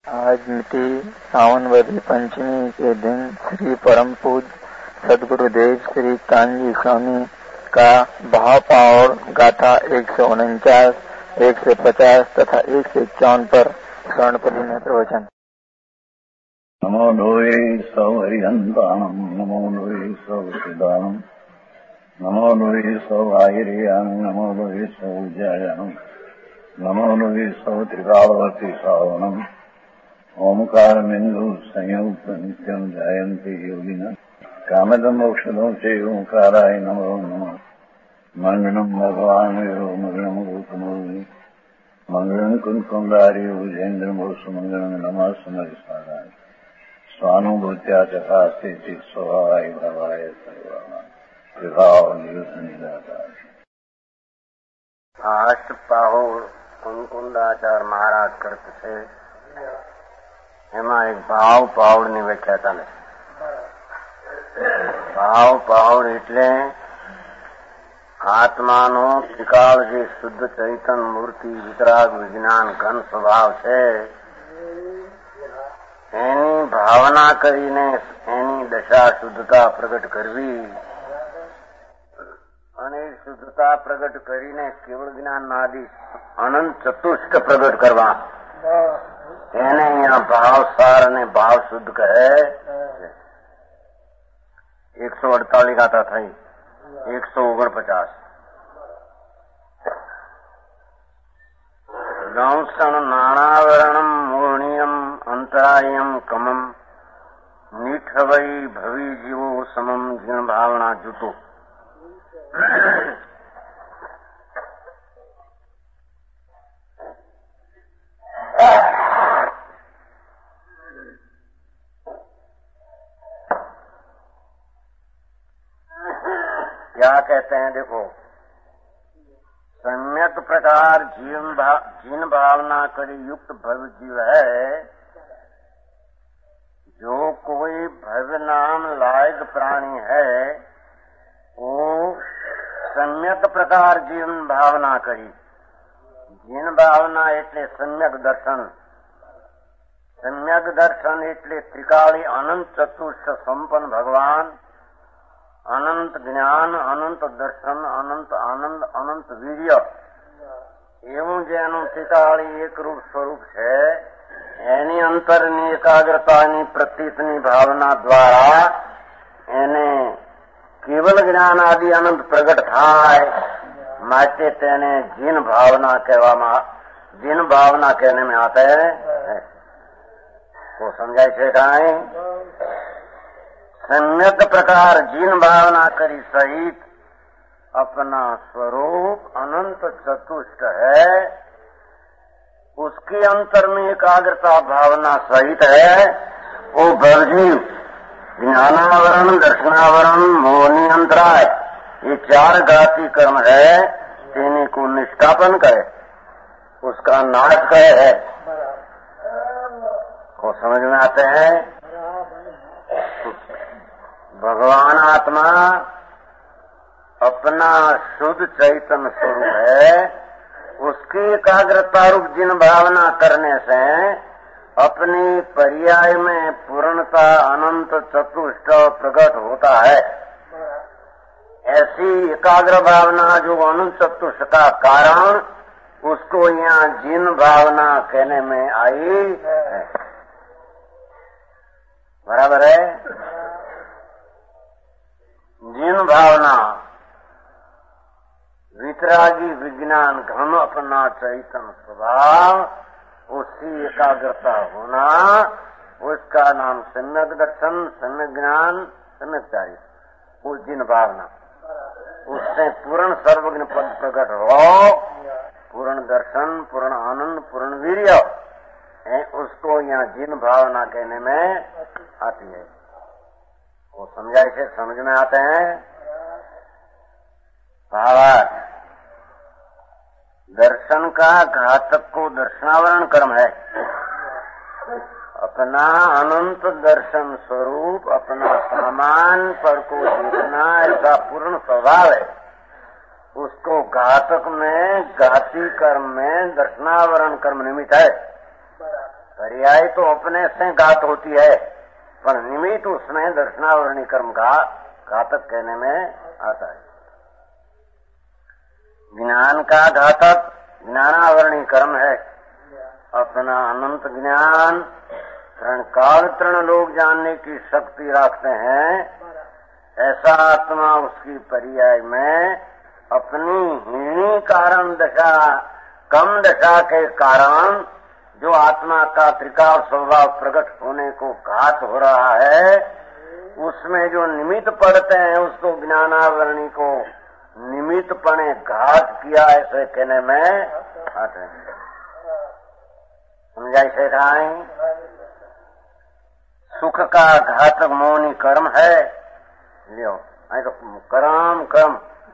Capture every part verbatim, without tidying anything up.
आज मिति सावन वदी पंचमी के दिन श्री परम पूज्य सदगुरुदेव श्री कांजी स्वामी का भावपावड़ गाथा एक सौ उनचास, एक सौ पचास तथा एक सौ इक्यावन पर स्वर्णपदी में प्रवचन। नमो लोये सौहरिहंताणम्, नमो लोये सौसिदानम्, नमो लोये सौआयर्याम्, नमो लोये सौज्यायाम्, नमो लोये सौत्रिकावती सावनम्। ओंकारमिन्दु संयुक्त नित्यं जायन्ति योगिनः, कामदं मोक्षदं च ओंकाराय नमो नमः। मंगलम भगवान विरो मंगलम रूपमोहि, मंगलम कुंकुंडारी भुजेन्द्र मोसु, मंगलम नमः समरिसाराय स्वानुभूत्या चकास्ते चित स्वभावाय भवाय सर्वाणां विभाव नियुद्धनिदाताय। अष्टपाहुर कुंकुंडाचार महाराज करते थे, એમાં એક ભાવ પાવડની વ્યાખ્યા ચાલે છે। ભાવ પાવડ એટલે આત્માનો ત્રિકાળ જે શુદ્ધ ચૈતન મૂર્તિ વિતરાગ વિજ્ઞાન ઘન સ્વભાવ છે એની ભાવના કરીને એની દશા શુદ્ધતા પ્રગટ કરવી અને શુદ્ધતા પ્રગટ કરીને કેવળ જ્ઞાન આદિ અનંત ચતુષ્ટ પ્રગટ કરવા એને અહીંયા ભાવ સાર અને ભાવ શુદ્ધ કહે। એક સો અડતાલીસ ગાથા થઈ, એક સો ઓગણપચાસ। દંસણ નાણાવરણમ મૂર્ણિયમ અંતરાયમ કમમ નીઠવઈ ભવી જીવો સમમ જીણ ભાવના જૂતો। क्या कहते हैं? देखो, सम्यक प्रकार जीवन भाव, जीन भावना कर युक्त भव्य जीव है, जो कोई भव्य नाम लायक प्राणी है, वो सम्यक प्रकार जीवन भावना करी। जीन भावना एटले सम्यक दर्शन, सम्यक दर्शन एटले त्रिकाली अनंत चतुष्ट संपन्न भगवान, अनंत ज्ञान, अनंत दर्शन, अनंत आनंद, अनंत वीर्य एवं जेनु त्रिकाली एक रूप स्वरूप है, एनी अंतरनी एकाग्रतानी प्रतीतनी भावना द्वारा एने केवल ज्ञान आदि अनंत प्रगट थाय माटे तेने जिन भावना कहवामां, जिन भावना कहने में आते हैं वो समझाय छे काई। सम्यक प्रकार जिन भावना करी सहित अपना स्वरूप अनंत चतुष्ट है, उसके अंतर में एकाग्रता भावना सहित है, वो भवजीव ज्ञानावरण, दर्शनावरण, मोहनी अंतराय ये चार घाती कर्म है, तेने को निष्ठापन करे, उसका नाश करे है। को समझ में आते हैं? भगवान आत्मा अपना शुद्ध चैतन्य स्वरूप है, उसकी एकाग्रता रूप जिन भावना करने से अपनी पर्याय में पूर्णता अनंत चतुष्ट प्रकट होता है। ऐसी एकाग्र भावना जो अनंत चतुष्ट का कारण, उसको यहाँ जिन भावना कहने में आई है। बराबर है? जिन भावना वितरागी विज्ञान घन अपना चैतन्य स्वभाव, उसकी एकाग्रता होना, उसका नाम सम्यक दर्शन, सम्यक ज्ञान, सम्यक चारित्र, वो जिन भावना, उससे पूर्ण सर्वज्ञ पद प्रकट हो, पूर्ण दर्शन, पूर्ण आनंद, पूर्ण वीर्य है, उसको यहाँ जिन भावना कहने में आती है। वो समझाए से समझ में आते हैं। भावार्थ, दर्शन का घातक को दर्शनावरण कर्म है। अपना अनंत दर्शन स्वरूप, अपना सामान पर को देखना ऐसा पूर्ण स्वभाव है, उसको घातक में, घाती कर्म में दर्शनावरण कर्म निमित्त है। तो पर्याय तो अपने से घात होती है, पर निमित्त उसमें दर्शनावरणी कर्म का घातक कहने में आता है। ज्ञान का घातक ज्ञानावरणी कर्म है। अपना अनंत ज्ञान तृण काल तृण लोग जानने की शक्ति रखते हैं, ऐसा आत्मा उसकी पर्याय में अपनी हीनी कारण दशा कम दशा के कारण जो आत्मा का त्रिकाल स्वभाव प्रकट होने को घात हो रहा है, उसमें जो निमित्त पड़ते हैं उसको ज्ञानावरणी को निमित्त पने घात किया ऐसे कहने में आते हैं। समझाई से खाएं। सुख का घातक मौनी कर्म है। लियो आई तो कर्म कर्म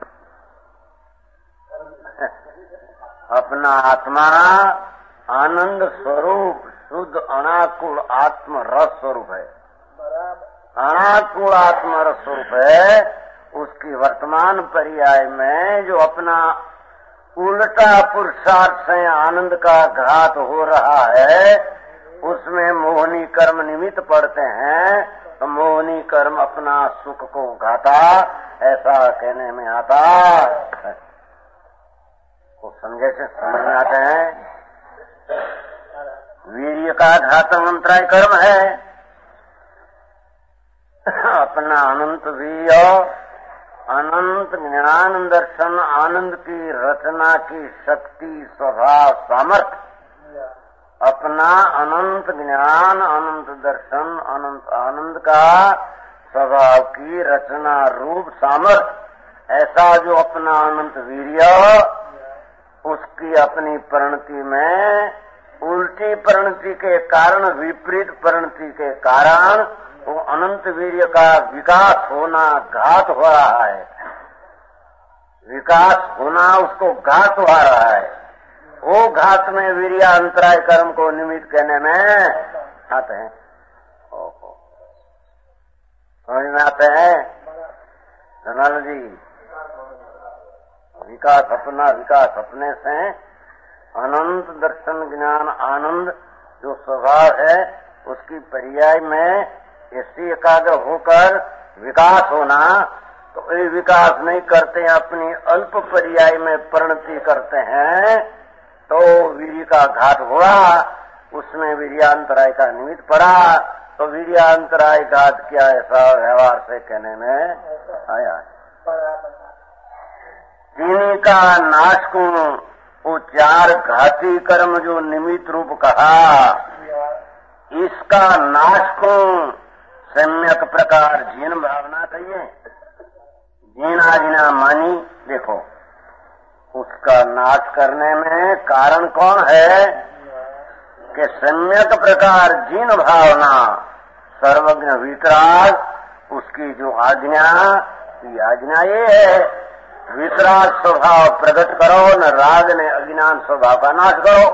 अपना आत्मा आनंद स्वरूप शुद्ध अनाकुल आत्म रस स्वरूप है। अनाकुल आत्म रस स्वरूप है। उसकी वर्तमान पर्याय में जो अपना उल्टा पुरुषार्थ से आनंद का घात हो रहा है, उसमें मोहनी कर्म निमित्त पड़ते हैं, तो मोहनी कर्म अपना सुख को घाता ऐसा कहने में आता है। को समझे से समझ में आते हैं। वीर्य का घातक अंतराय कर्म है। अपना अनंत वीर्य अनंत ज्ञान दर्शन आनंद की रचना की शक्ति स्वभाव सामर्थ्य, अपना अनंत ज्ञान अनंत दर्शन अनंत आनंद का स्वभाव की रचना रूप सामर्थ्य, ऐसा जो अपना अनंत वीर्य उसकी अपनी परिणति में उल्टी परिणति के कारण विपरीत परिणति के कारण वो अनंत वीर्य का विकास होना घात हो रहा है। विकास होना उसको घात हो रहा है। वो घात में वीर्य अंतराय कर्म को निमित्त कहने में आते हैं। ओहो समझ में आते हैं धनाल जी। विकास अपना विकास अपने से अनंत दर्शन ज्ञान आनंद जो स्वभाव है उसकी पर्याय में ऐसी एकाग्र होकर विकास होना, तो ये विकास नहीं करते अपनी अल्प पर्याय में परिणति करते हैं, तो वीर्य का घात हुआ, उसमें वीर्यांतराय का निमित्त पड़ा, तो वीर्यांतराय घात किया ऐसा व्यवहार से कहने में आया। तीन का नाश को वो चार घाती कर्म जो निमित्त रूप कहा, इसका नाश को सम्यक प्रकार जीन भावना कहिए। जीन आज्ञा मानी, देखो उसका नाश करने में कारण कौन है कि सम्यक प्रकार जीन भावना सर्वज्ञ वितराग उसकी जो आज्ञा, ये आज्ञा ये है वितराग स्वभाव प्रकट करो, न राग ने अज्ञान स्वभाव का नाश करो।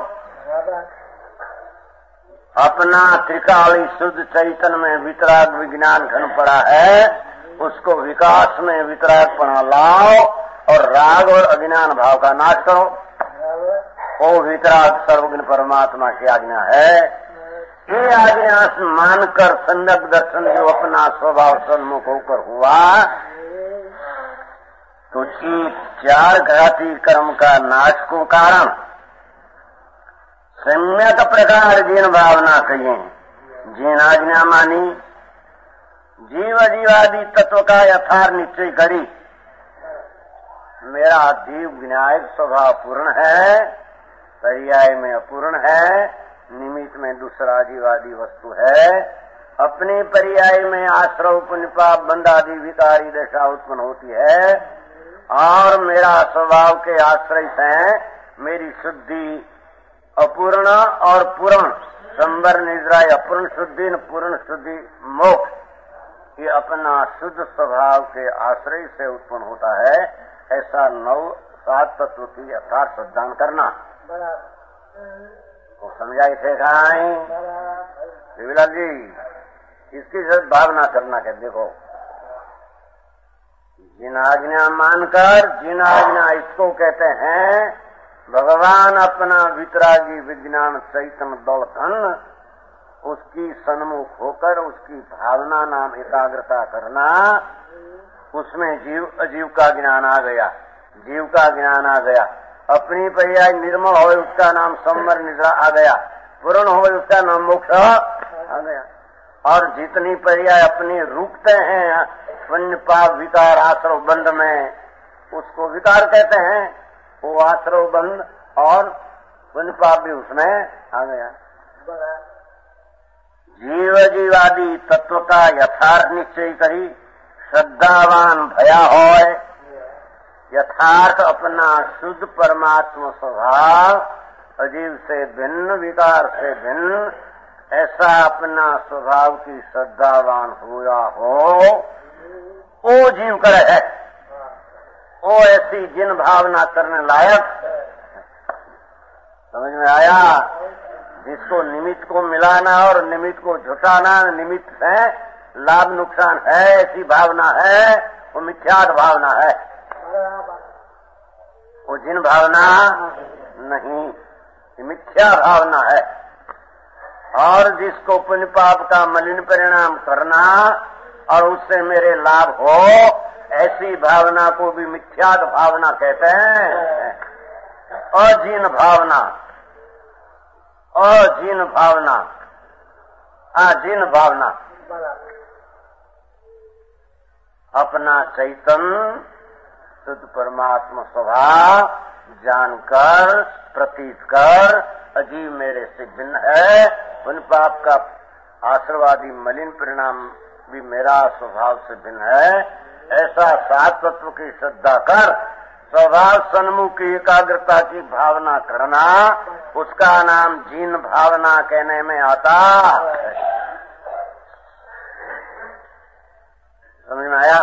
अपना त्रिकाली शुद्ध चैतन्य में वितराग विज्ञान घन पड़ा है, उसको विकास में वितराग पना लाओ और राग और अज्ञान भाव का नाश करो। वो वितराग सर्वज्ञ परमात्मा की आज्ञा है। ये आज्ञा मानकर सम्यक दर्शन जो अपना स्वभाव सन्मुख होकर हुआ, तो ये चार घाती कर्म का नाश को कारण सम्यक प्रकार जीन भावना कहिए। जीन आज्ञा मानी, जीव जीवादि तत्व का यथार्थ निश्चय करी। मेरा जीव विनायक स्वभाव पूर्ण है, पर्याय में अपूर्ण है, निमित्त में दूसरा जीवादि वस्तु है। अपने पर्याय में आश्रव पुण्यपाप बंधादि विकारी दशा उत्पन्न होती है, और मेरा स्वभाव के आश्रय से मेरी शुद्धि अपूर्ण और पूर्ण संबर निद्रा अपूर्ण शुद्धि न पूर्ण शुद्धि मोक्ष, ये अपना शुद्ध स्वभाव के आश्रय से उत्पन्न होता है। ऐसा नौ सात तत्व की यथार्थ सिद्धांत करना तो समझाई थे खाई शिवलाल जी, इसकी भावना करना के देखो। जिन आज्ञा मानकर, जिन आज्ञा इसको कहते हैं भगवान अपना वितरागी विज्ञान चैतन्य दौलतन उसकी सन्मुख होकर उसकी भावना नाम एकाग्रता करना, उसमें जीव अजीव का ज्ञान आ गया, जीव का ज्ञान आ गया। अपनी पर्याय निर्मल हो उसका नाम संवर निद्रा आ गया, पूर्ण हो उसका नाम मोक्ष आ गया। और जितनी पर्याय अपनी रुकते हैं पुण्य पाप विकार आश्रव बंध में, उसको विकार कहते हैं, वो आश्रव बंध और पुण्य पाप भी उसमें आ गया। जीव जीवादि तत्व का यथार्थ निश्चय करी श्रद्धावान भया होय, यथार्थ अपना शुद्ध परमात्मा स्वभाव अजीव से भिन्न विकार से भिन्न ऐसा अपना स्वभाव की श्रद्धावान हुआ हो, वो जीव कर है, वो ऐसी जिन भावना करने लायक। समझ में आया? जिसको निमित्त को मिलाना और निमित्त को झुटाना, निमित्त से लाभ नुकसान है, ऐसी भावना है, वो मिथ्यात्व भावना है। वो जिन भावना नहीं, मिथ्या भावना है। और जिसको पुण्य पाप का मलिन परिणाम करना और उससे मेरे लाभ हो, ऐसी भावना को भी मिथ्यात्व भावना कहते हैं। अजीन भावना, अजीन भावना, अजीन भावना अपना चैतन्य शुद्ध परमात्मा स्वभाव जानकर प्रतीत कर अजीव मेरे से भिन्न है, पुण्य पाप का आशीर्वादी मलिन परिणाम भी मेरा स्वभाव से भिन्न है, ऐसा सात तत्व की श्रद्धा कर स्वभाव सन्मुख की एकाग्रता की भावना करना, उसका नाम जीन भावना कहने में आता है। समझ में आया?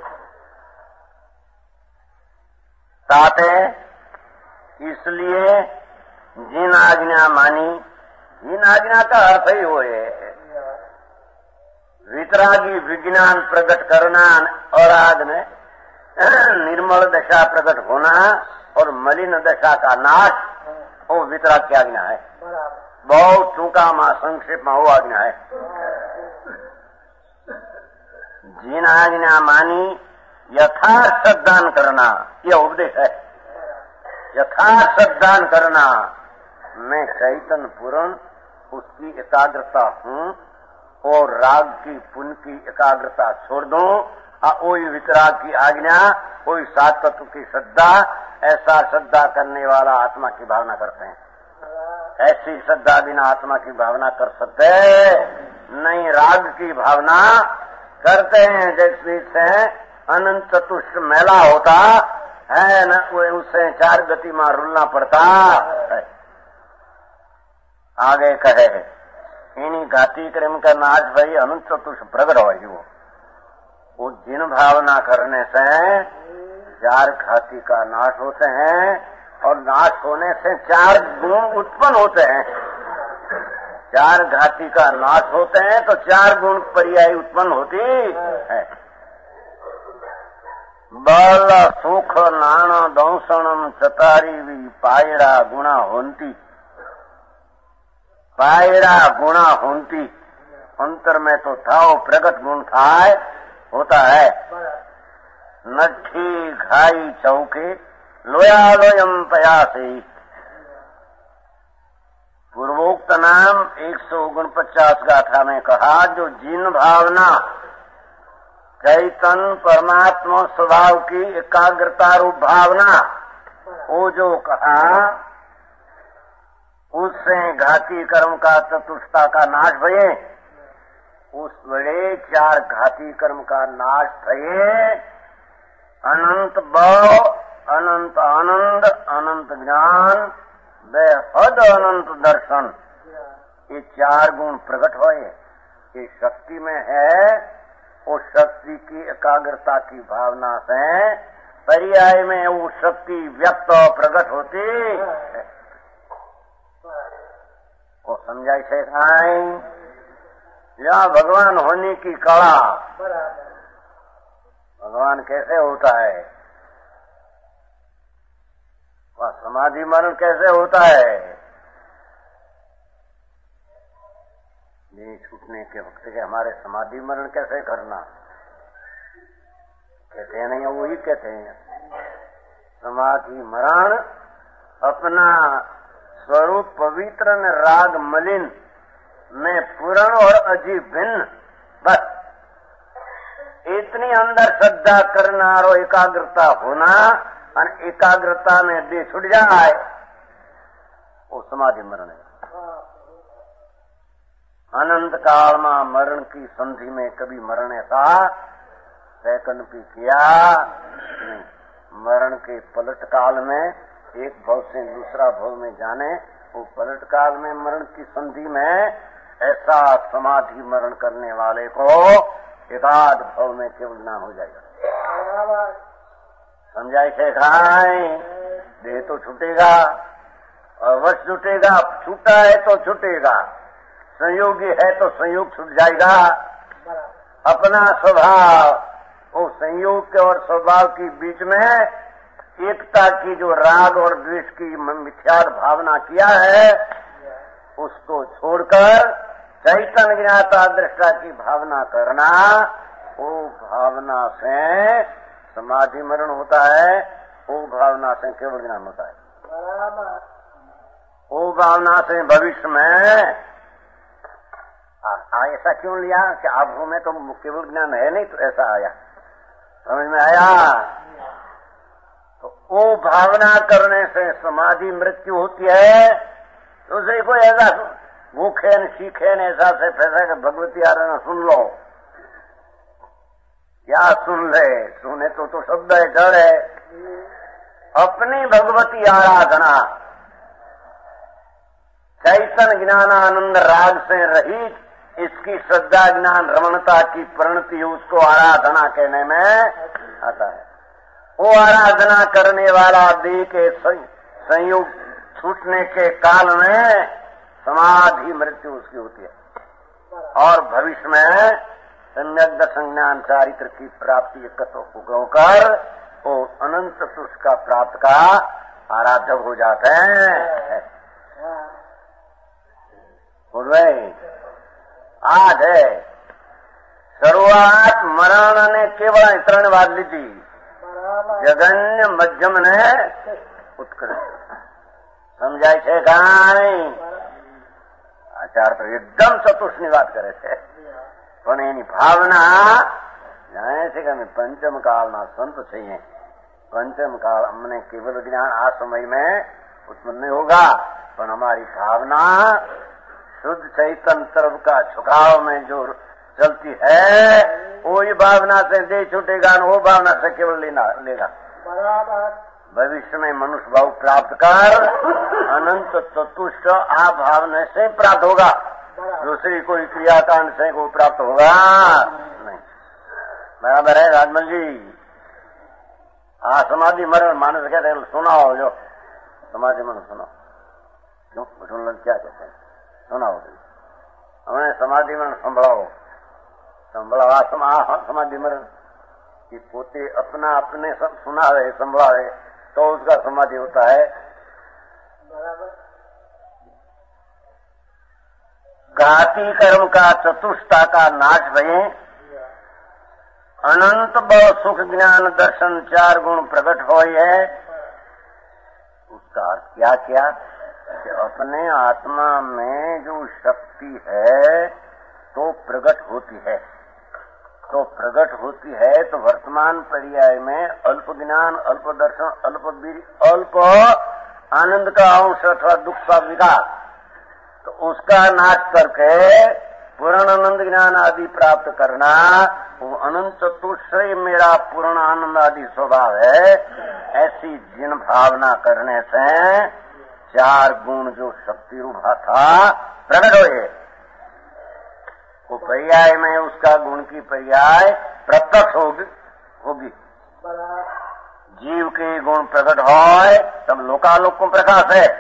साथ है इसलिए जिन आज्ञा मानी, जिन आज्ञा का अर्थ ही हो वितरागी विज्ञान प्रकट करना और आग में निर्मल दशा प्रकट होना और मलिन दशा का नाश, वो वितराग की आज्ञा है। बहुत चूका मां संक्षेप में वो आज्ञा है। जिन आज्ञा मानी यथार्थ सद्दान करना, यह उपदेश है। यथार्थ सद्दान करना, मैं चैतन्य पूर्ण उसकी एकाग्रता हूँ और राग की पुण्य की एकाग्रता छोड़ दूं, वही वितराग की आज्ञा, वही सात तत्व की श्रद्धा, ऐसा श्रद्धा करने वाला आत्मा की भावना करते हैं। ऐसी श्रद्धा बिना आत्मा की भावना कर सकते नहीं। राग की भावना करते हैं, जैसे से अनंत चतुष्ट मेला होता है न, उससे चार गति में रुलना पड़ता है। आगे कहे इन्हीं घाती क्रम का नाश भाई अनंत चतुष्ट प्रगट हो, वो वो जिन भावना करने से चार घाती का नाश होते हैं और नाश होने से चार गुण उत्पन्न होते हैं। चार घाती का नाश होते हैं तो चार गुण पर्याय उत्पन्न होती है। बल सुख नाण दंसणम चतारी भी पायरा गुणा होती, पायरा गुणा होती, अंतर में तो था वो प्रगट गुण था होता है। नठी घाई चौके लोया लोयम पयासी, पूर्वोक्त नाम एक सौ उनपचास गाथा में कहा, जो जिन भावना चैतन्य परमात्मा स्वभाव की एकाग्रता रूप भावना, वो जो कहा उससे घाती कर्म का चतुष्टता का नाश भये, उस बड़े चार घाती कर्म का नाश भये। अनंत बल, अनंत आनंद, अनंत ज्ञान, बेहद अनंत दर्शन, ये चार गुण प्रकट होए। ये शक्ति में है, उस शक्ति की एकाग्रता की भावना से पर्याय में वो शक्ति व्यक्त प्रकट होती है। वो समझाई से या भगवान होने की कला, भगवान कैसे होता है, वह समाधि मरण कैसे होता है, छूटने के वक्त के हमारे समाधि मरण कैसे करना, कहते हैं नहीं, वही कहते हैं समाधि मरण अपना स्वरूप पवित्र न राग मलिन में पूर्ण और अजीब भिन्न, बस इतनी अंदर श्रद्धा करना और एकाग्रता होना और एकाग्रता में दे छुट जाए, वो समाधि मरण है। अनंत काल में मरण की संधि में कभी मरण ऐसा सेकंड भी किया नहीं। मरण के पलट काल में एक भव से दूसरा भव में जाने, वो पलट काल में मरण की संधि में ऐसा समाधि मरण करने वाले को एकाध भव में केवल ज्ञान हो जाएगा। समझाई से खाए, देह तो छूटेगा, अवश्य छूटेगा, छूटा है तो छूटेगा, संयोगी है तो संयोग छूट जाएगा। अपना स्वभाव, वो संयोग के और स्वभाव के बीच में एकता की जो राग और द्वेष की मिथ्या भावना किया है, उसको छोड़कर चैतन्य ज्ञाता दृष्टा की भावना करना, वो भावना से समाधि मरण होता है, वो भावना से केवल ज्ञान होता है। वो भावना से भविष्य में आ, आ, ऐसा क्यों लिया कि आप में तो केवल ज्ञान है नहीं, तो ऐसा आया, समझ में आया। तो वो भावना करने से समाधि मृत्यु होती है। तो उसे कोई ऐसा भूखे न सीखे न ऐसा से फैसा कि भगवती आराधना सुन लो, क्या सुन ले, सुने तो तो शब्द है, जड़ है। अपनी भगवती आराधना चैतन्य ज्ञानानंद राग से रहित, इसकी श्रद्धा ज्ञान रमणता की परिणति उसको आराधना कहने में आता है। वो आराधना करने वाला देह के संयोग छूटने के काल में समाधि मृत्यु उसकी होती है, और भविष्य में सम्यक दर्शन ज्ञान चारित्र की प्राप्ति एकत्र होकर वो अनंत सुख का प्राप्त का आराध्य हो जाते हैं। बोल रहे आज है शुरुआत मरण ने केवल त्रण बात ली थी, जगन्य मध्यम ने उत्कृष्ट। समझाय છે કાંઈ? આચાર તો એકદમ ચતુષ્ની વાત કરે છે, પણ એની ભાવના જાણે છે કે અમે પંચમ કાળના સંત છીએ, पंचम काल हमने केवल ज्ञान आ समय में उत्पन्न नहीं होगा, पर हमारी भावना शुद्ध चैतन्य तरफ का झुकाव में जो चलती है, वही भावना से दे छूटेगा, वो भावना से केवल लेना लेगा। भविष्य में मनुष्य भाव प्राप्त कर अनंत चतुष्ट आ भावना से प्राप्त होगा, दूसरी कोई क्रियाकांड से को प्राप्त होगा नहीं। बराबर है राजमल जी? हाँ, समाधि मरण मानस कहते हैं, सुनाओ जो समाधि मरण सुनाओ। क्यों सुन क्या कहते हैं? सुनाओ, हमें समाधि मरण संभળાવો संभળાવો आ समा समाधि मरण कि पोते अपना अपने सब सुनावे संभળावे तो उसका समाधि होता है। बराबर। घाती कर्म का चतुष्टा का नाश भये, अनंत बल सुख ज्ञान दर्शन चार गुण प्रकट हो है। उसका अर्थ क्या क्या कि अपने आत्मा में जो शक्ति है तो प्रकट होती है, तो प्रकट होती है तो वर्तमान पर्याय में अल्प ज्ञान, अल्प दर्शन, अल्प वीर, अल्प आनंद का अंश अथवा दुख का विकास, तो उसका नाश करके पूर्ण आनंद ज्ञान आदि प्राप्त करना, वो अनंत चतुश्रय मेरा पूर्ण आनंद आदि स्वभाव है। ऐसी जिन भावना करने से चार गुण जो शक्ति रूपा था प्रकट हुए, वो पर्याय में उसका गुण की पर्याय प्रत्यक्ष होगी होगी जीव के गुण प्रकट हो तब लोकालोक को प्रकाश है।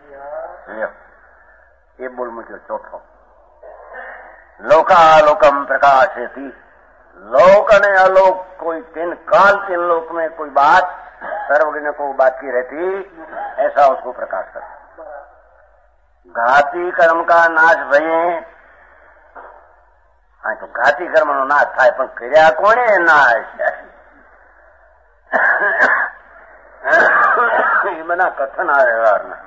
ये बोल मुझे चौथो लोकालोकम प्रकाशयति, लोक ने अलोक कोई तीन काल तीन लोक में कोई बात सर्वज्ञ को बाकी रहती, ऐसा उसको प्रकाश कर। घाती कर्म का नाश भये, આ તો ઘાતી કર્મનો નાશ થાય, પણ કર્યા કોણે નાશ? એ બધા કથન આ વ્યવહારના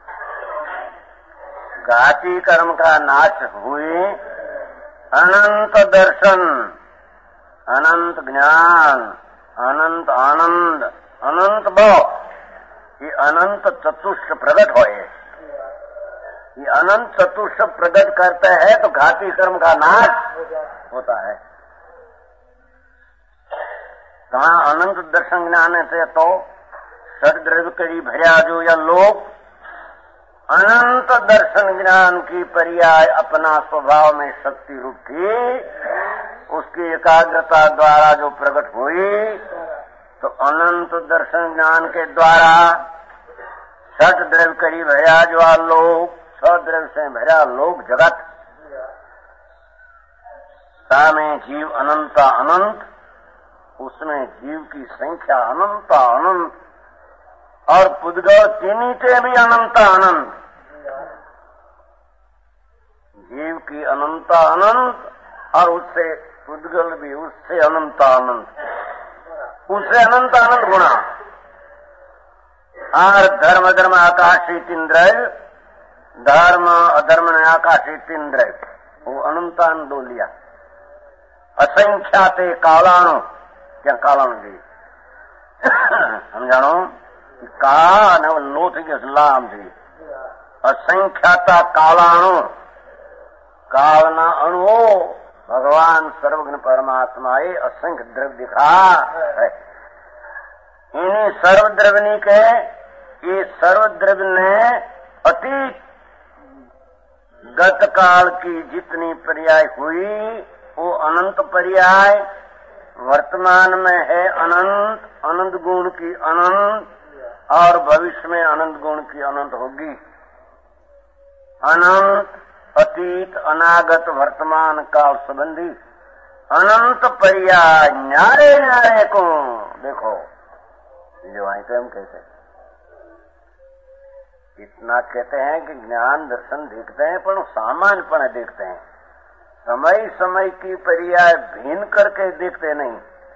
घाती कर्म का नाश हुए, अनंत दर्शन, अनंत ज्ञान, अनंत आनंद, अनंत भाव, ये अनंत चतुष्ट प्रकट होए। ये अनंत चतुष्ट प्रकट करते हैं तो घाती कर्म का नाश होता है। कहाँ अनंत दर्शन ज्ञान से तो सदद्रव्य करी भरिया जो या लोग अनंत दर्शन ज्ञान की पर्याय अपना स्वभाव में शक्ति रूप थी, उसकी एकाग्रता द्वारा जो प्रकट हुई, तो अनंत दर्शन ज्ञान के द्वारा सत द्रव्य करी भया जो लोग, सद्रव्य से भरा लोग जगत, सामे जीव अनंता अनंत, उसमें जीव की संख्या अनंता अनंत, और पुद्गल तीनी से भी अनंता अनंत, जीव की अनंता अनंत, और उससे पुद्गल भी उससे अनंता अनंत, उससे अनंत अनंत गुणा, और धर्म धर्म आकाशी तीन द्रव्य, धर्म अधर्म ने आकाशी तीन द्रव्य, वो अनंतान दो लिया। असंख्याते कालाणु, क्या कालाणु जी समझाणो का ने लो थी के लाम थी। असंख्याता कालाणु, कालना अणुओ भगवान सर्वज्ञ परमात्मा ये असंख्य द्रव्य दिखा है। इन्हीं सर्वद्रव्यनी के ये सर्वद्रव्य ने अतीत गत काल की जितनी पर्याय हुई वो अनंत पर्याय, वर्तमान में है अनंत, अनंत गुण की अनंत, और भविष्य में अनंत गुण की अनंत होगी। अनंत अतीत अनागत वर्तमान काल संबंधी अनंत पर्याय न्यारे न्यारे को देखो, जो आई तो हम कहते हैं, इतना कहते हैं कि ज्ञान दर्शन देखते हैं पर सामान्यपण देखते हैं, समय समय की पर्याय भिन्न करके देखते नहीं।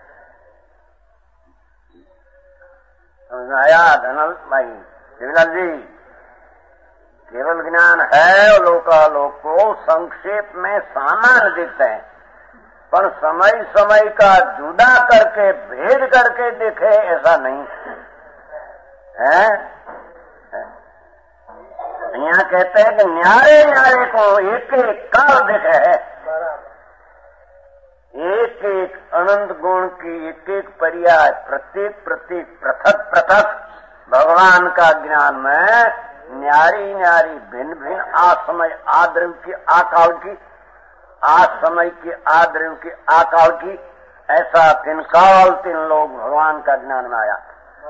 आया धनल भाई शिवलाल जी, केवल ज्ञान है लोकालोक को संक्षेप में सामान्य देखते हैं, पर समय समय का जुदा करके भेद करके देखे ऐसा नहीं है। यहाँ कहते हैं कि न्यारे न्यारे को एक एक काल देखे है, एक एक अनंत गुण की एक एक पर्याय, प्रत्येक प्रत्येक पृथक पृथक भगवान का ज्ञान में न्यारी न्यारी भिन्न भिन्न आसमय आद्रव की आकाल की, आसमय की आद्रव की आकाल की, ऐसा तीन काल तीन लोग भगवान का ज्ञान में आया।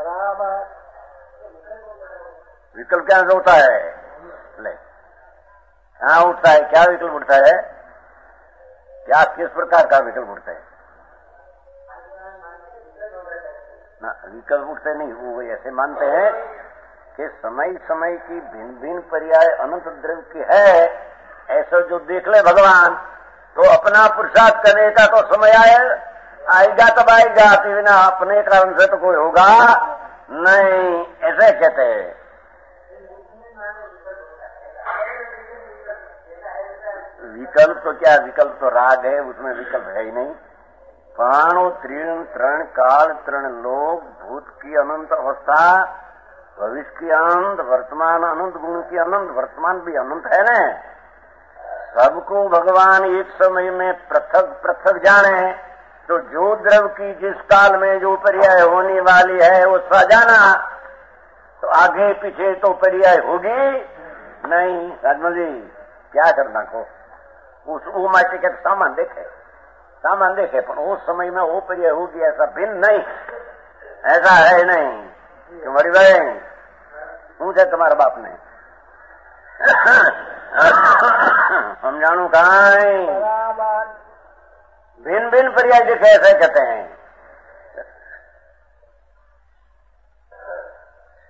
विकल्प क्या से उठता है? ले हाँ उठता है, क्या विकल्प उठता है? क्या किस प्रकार का विकल्प उठता है? ना विकल्प उठते नहीं, वो ऐसे मानते हैं कि समय समय की भिन्न भिन्न पर्याय अनंत द्रव्य की है, ऐसा जो देख ले भगवान तो अपना पुरुषार्थ करेगा तो समय आए आएगा तब आएगा, बिना अपने कारण से तो कोई होगा नहीं, ऐसे कहते हैं। विकल्प तो क्या, विकल्प तो राग है, उसमें विकल्प है ही नहीं। प्राणो तृण तृण काल तृण लोग, भूत की अनंत अवस्था, भविष्य की अनंत, वर्तमान अनंत, गुण की अनंत, वर्तमान भी अनंत है न। सबको भगवान एक समय में पृथक पृथक जाने, तो जो द्रव्य की जिस काल में जो पर्याय होने वाली है वो सजाना, तो आगे पीछे तो पर्याय होगी नहीं। राजमल जी क्या करना को उस वो माटी के सामान देखे, सामान देखे, पर उस समय में वो पर्याय होगी ऐसा भिन्न नहीं, ऐसा है नहीं। तुम्हारी बहन पूछे तुम्हारे बाप ने हम जानू कहाँ भिन्न भिन्न पर्याय देखे ऐसे कहते हैं।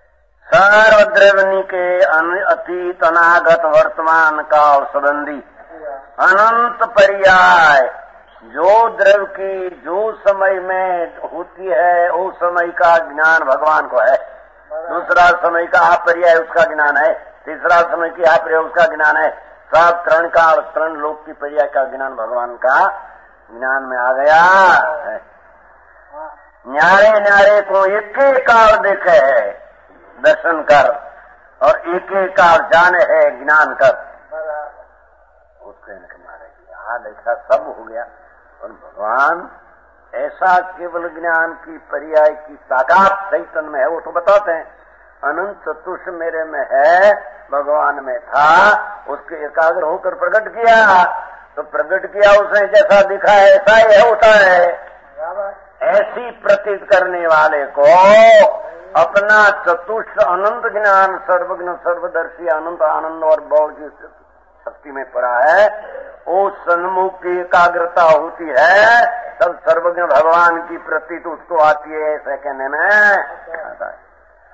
सर्वद्रव्यनी के अतीत अनागत वर्तमान काल संबंधी अनंत पर्याय जो द्रव्य की जो समय में होती है उस समय का ज्ञान भगवान को है। दूसरा समय का अपर्याय उसका ज्ञान है। तीसरा समय की अपर्याय उसका ज्ञान है। सब तरण का और तरण लोक की पर्याय का ज्ञान भगवान का ज्ञान में आ गया है। न्यारे न्यारे को एक एक काल देखे है दर्शन कर और एक एक काल जाने है ज्ञान कर। उसके हाँ देखा सब हो गया। और भगवान ऐसा केवल ज्ञान की पर्याय की ताकत चैतन्य में है। वो तो बताते हैं अनंत चतुष मेरे में है, भगवान में था, उसके एकाग्र होकर प्रकट किया तो प्रकट किया उसने जैसा दिखा है ऐसा ही होता है। ऐसी प्रतीत करने वाले को अपना चतुष्ट अनंत ज्ञान सर्वज्ञ सर्वदर्शी अनंत आनंद और बौद्ध की शक्ति में पड़ा है। वो सन्मुख की एकाग्रता होती है तब सर्वज्ञ भगवान की प्रतीत उसको आती है। ऐसे कहने में आता है।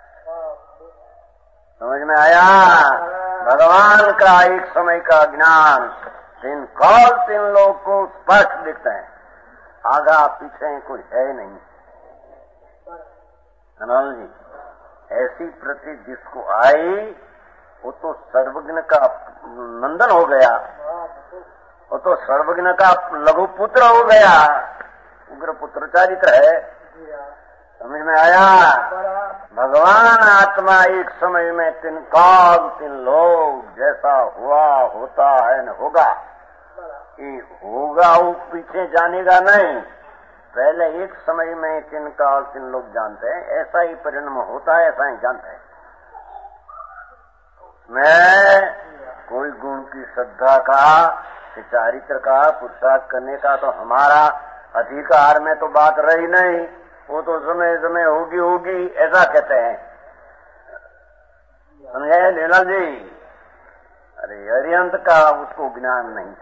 समझ में आया? भगवान का एक समय का ज्ञान तीन काल तीन लोग को स्पष्ट दिखते हैं। आगा पीछे कुछ है नहीं। अनल जी ऐसी प्रतीत जिसको आई वो तो सर्वज्ञ का नंदन हो गया। वो तो सर्वज्ञ का लघु पुत्र हो गया। उग्र पुत्र चारित्र है। समझ में आया? भगवान आत्मा एक समय में तीन काल तीन लोग जैसा हुआ होता है न होगा। ये होगा वो पीछे जानेगा नहीं। पहले एक समय में तीन काल तीन लोग जानते हैं। ऐसा ही परिणाम होता है, ऐसा ही जानते हैं। मैं कोई गुण की श्रद्धा का चारित्र का पुरुषार्थ करने का तो हमारा अधिकार में तो बात रही नहीं। वो तो समय समय होगी होगी ऐसा कहते हैं। समझे लीला जी? अरे अरियंत का उसको ज्ञान नहीं।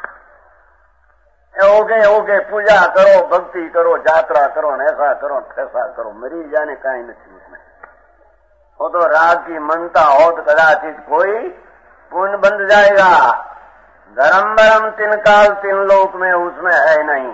हो गए हो गए पूजा करो भक्ति करो यात्रा करो ऐसा करो ऐसा करो मरी जाने का ही नहीं उसमें। वो तो राग की मनता हो तो कदाचित कोई पुण्य बन जाएगा। धर्म बरम तीन काल तीन लोक में उसमें है नहीं।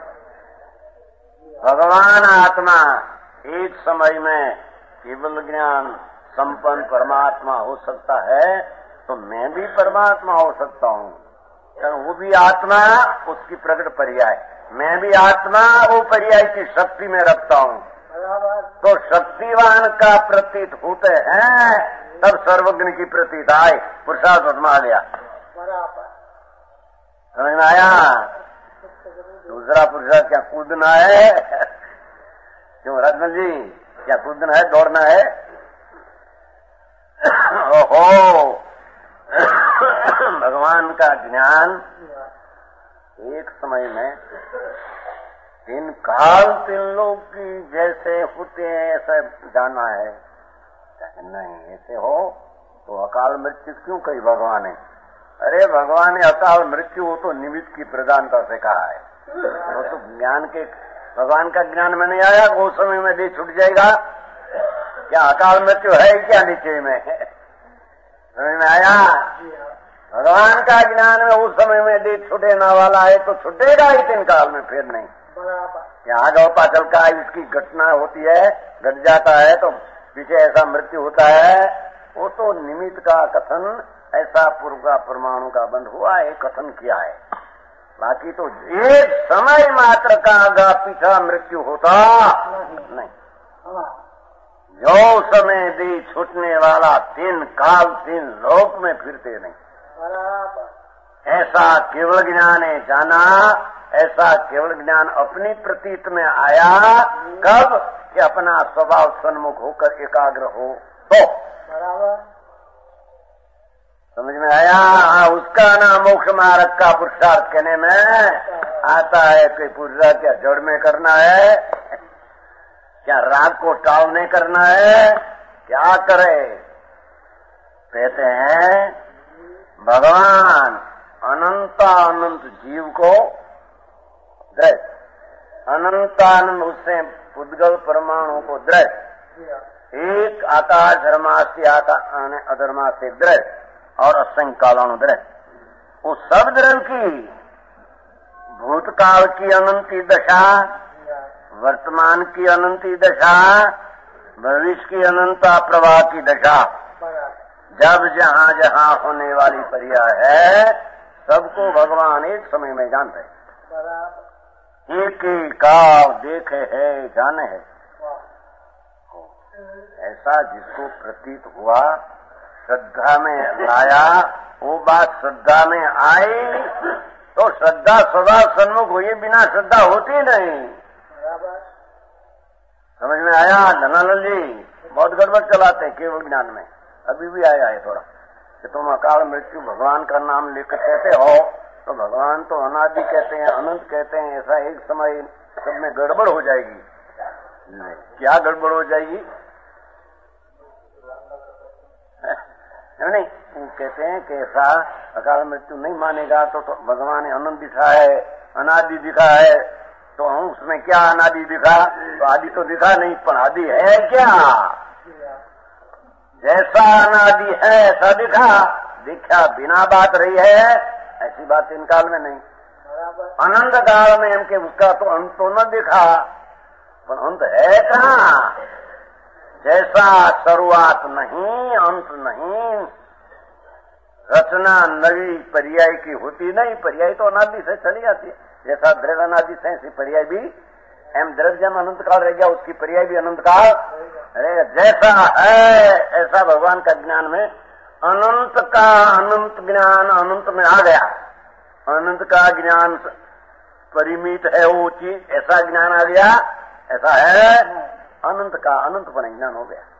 भगवान आत्मा एक समय में केवल ज्ञान संपन्न परमात्मा हो सकता है तो मैं भी परमात्मा हो सकता हूँ। वो भी आत्मा उसकी प्रकट पर्याय, मैं भी आत्मा वो पर्याय की शक्ति में रखता हूँ। तो शक्तिवान का प्रतीत होते हैं तब सर्वज्ञ की प्रतीत आए। पुरुषार्थ में आ गया। समझ में आया? दूसरा पुरुषार्थ क्या कूदना है? क्यों रत्न जी क्या कूदना है दौड़ना है? ओहो भगवान का ज्ञान एक समय में तीन काल तीन लोग की जैसे होते हैं ऐसा जाना है। नहीं ऐसे हो तो अकाल मृत्यु क्यों कही भगवान ने? अरे भगवान ने अकाल मृत्यु हो तो निमित्त की प्रधानता से कहा है। वो तो ज्ञान के भगवान का ज्ञान में नहीं आया वो समय में दे छूट जाएगा। क्या अकाल मृत्यु है क्या नीचे में? समझ में आया? भगवान का ज्ञान में उस समय में दे छूटे ना वाला है तो छूटेगा ही तीन काल में फिर नहीं। यहाँ गौ पाचल का इसकी घटना होती है घट जाता है तो पीछे ऐसा मृत्यु होता है। वो तो निमित्त का कथन ऐसा पूर्व का परमाणु का बंध हुआ है कथन किया है। बाकी तो एक समय मात्र का आगा पीछा मृत्यु होता नहीं। जो समय दी छूटने वाला तीन काल तीन लोक में फिरते नहीं। ऐसा केवल ज्ञान है जाना। ऐसा केवल ज्ञान अपनी प्रतीत में आया कब कि अपना स्वभाव सन्मुख होकर एकाग्र हो तो। समझ में आया? उसका नाम मोक्ष मार्ग का पुरुषार्थ कहने में आता है। कोई पुरुषार्थ क्या जड़ में करना है? क्या राग को टालने करना है? क्या करे? कहते हैं भगवान अनंतानंत जीव को दृढ़, अनंतानंद उससे उद्गल परमाणु को दृढ़, एक आकाश धर्मास्य अधर्मा से दृढ़ और असंख्य कालानु दृढ़ उस सब द्रव्य की भूतकाल की अनंती दशा, वर्तमान की अनंती दशा, भविष्य की अनंता प्रवाह की दशा, जब जहां जहां होने वाली पर्याय है सबको भगवान एक समय में जानते हैं। एक ही काल देखे है जाने है। ऐसा जिसको प्रतीत हुआ, श्रद्धा में लाया, वो बात श्रद्धा में आई तो श्रद्धा सदा सन्मुख हुई, बिना श्रद्धा होती नहीं। समझ में आया? धनानंद जी बहुत गड़बड़ चलाते हैं केवल ज्ञान में। अभी भी आया है थोड़ा कि तुम अकाल मृत्यु भगवान का नाम लेकर कहते हो तो भगवान तो अनादि कहते हैं, अनंत कहते हैं, ऐसा एक समय सब में गड़बड़ हो जाएगी। नहीं, क्या गड़बड़ हो जाएगी? नहीं, वो कहते हैं कि ऐसा अकाल मृत्यु नहीं मानेगा तो, तो भगवान ने अनंत दिखा है, अनादि दिखा है, तो हम उसमें क्या अनादि दिखा? तो आदि तो दिखा नहीं, पर आदि है क्या? जैसा अनादि है ऐसा दिखा। दिखा बिना बात रही है, ऐसी बात इन काल में नहीं। अनंत काल में इनके उसका तो अंत तो न दिखा, पर अंत है कहाँ? जैसा शुरुआत नहीं, अंत नहीं, रचना नवी पर्याय की होती नहीं। पर्याय तो अनादि से चली जाती है। जैसा द्रव्य अनादि से ऐसी पर्याय भी, एम द्रव्य अनंत काल रह गया, उसकी पर्याय भी अनंत काल। अरे जैसा है ऐसा भगवान का ज्ञान में अनंत का अनंत ज्ञान अनंत में आ गया। अनंत का ज्ञान परिमित है वो चीज, ऐसा ज्ञान आ गया। ऐसा है अनंत का अनंत पर ज्ञान हो गया।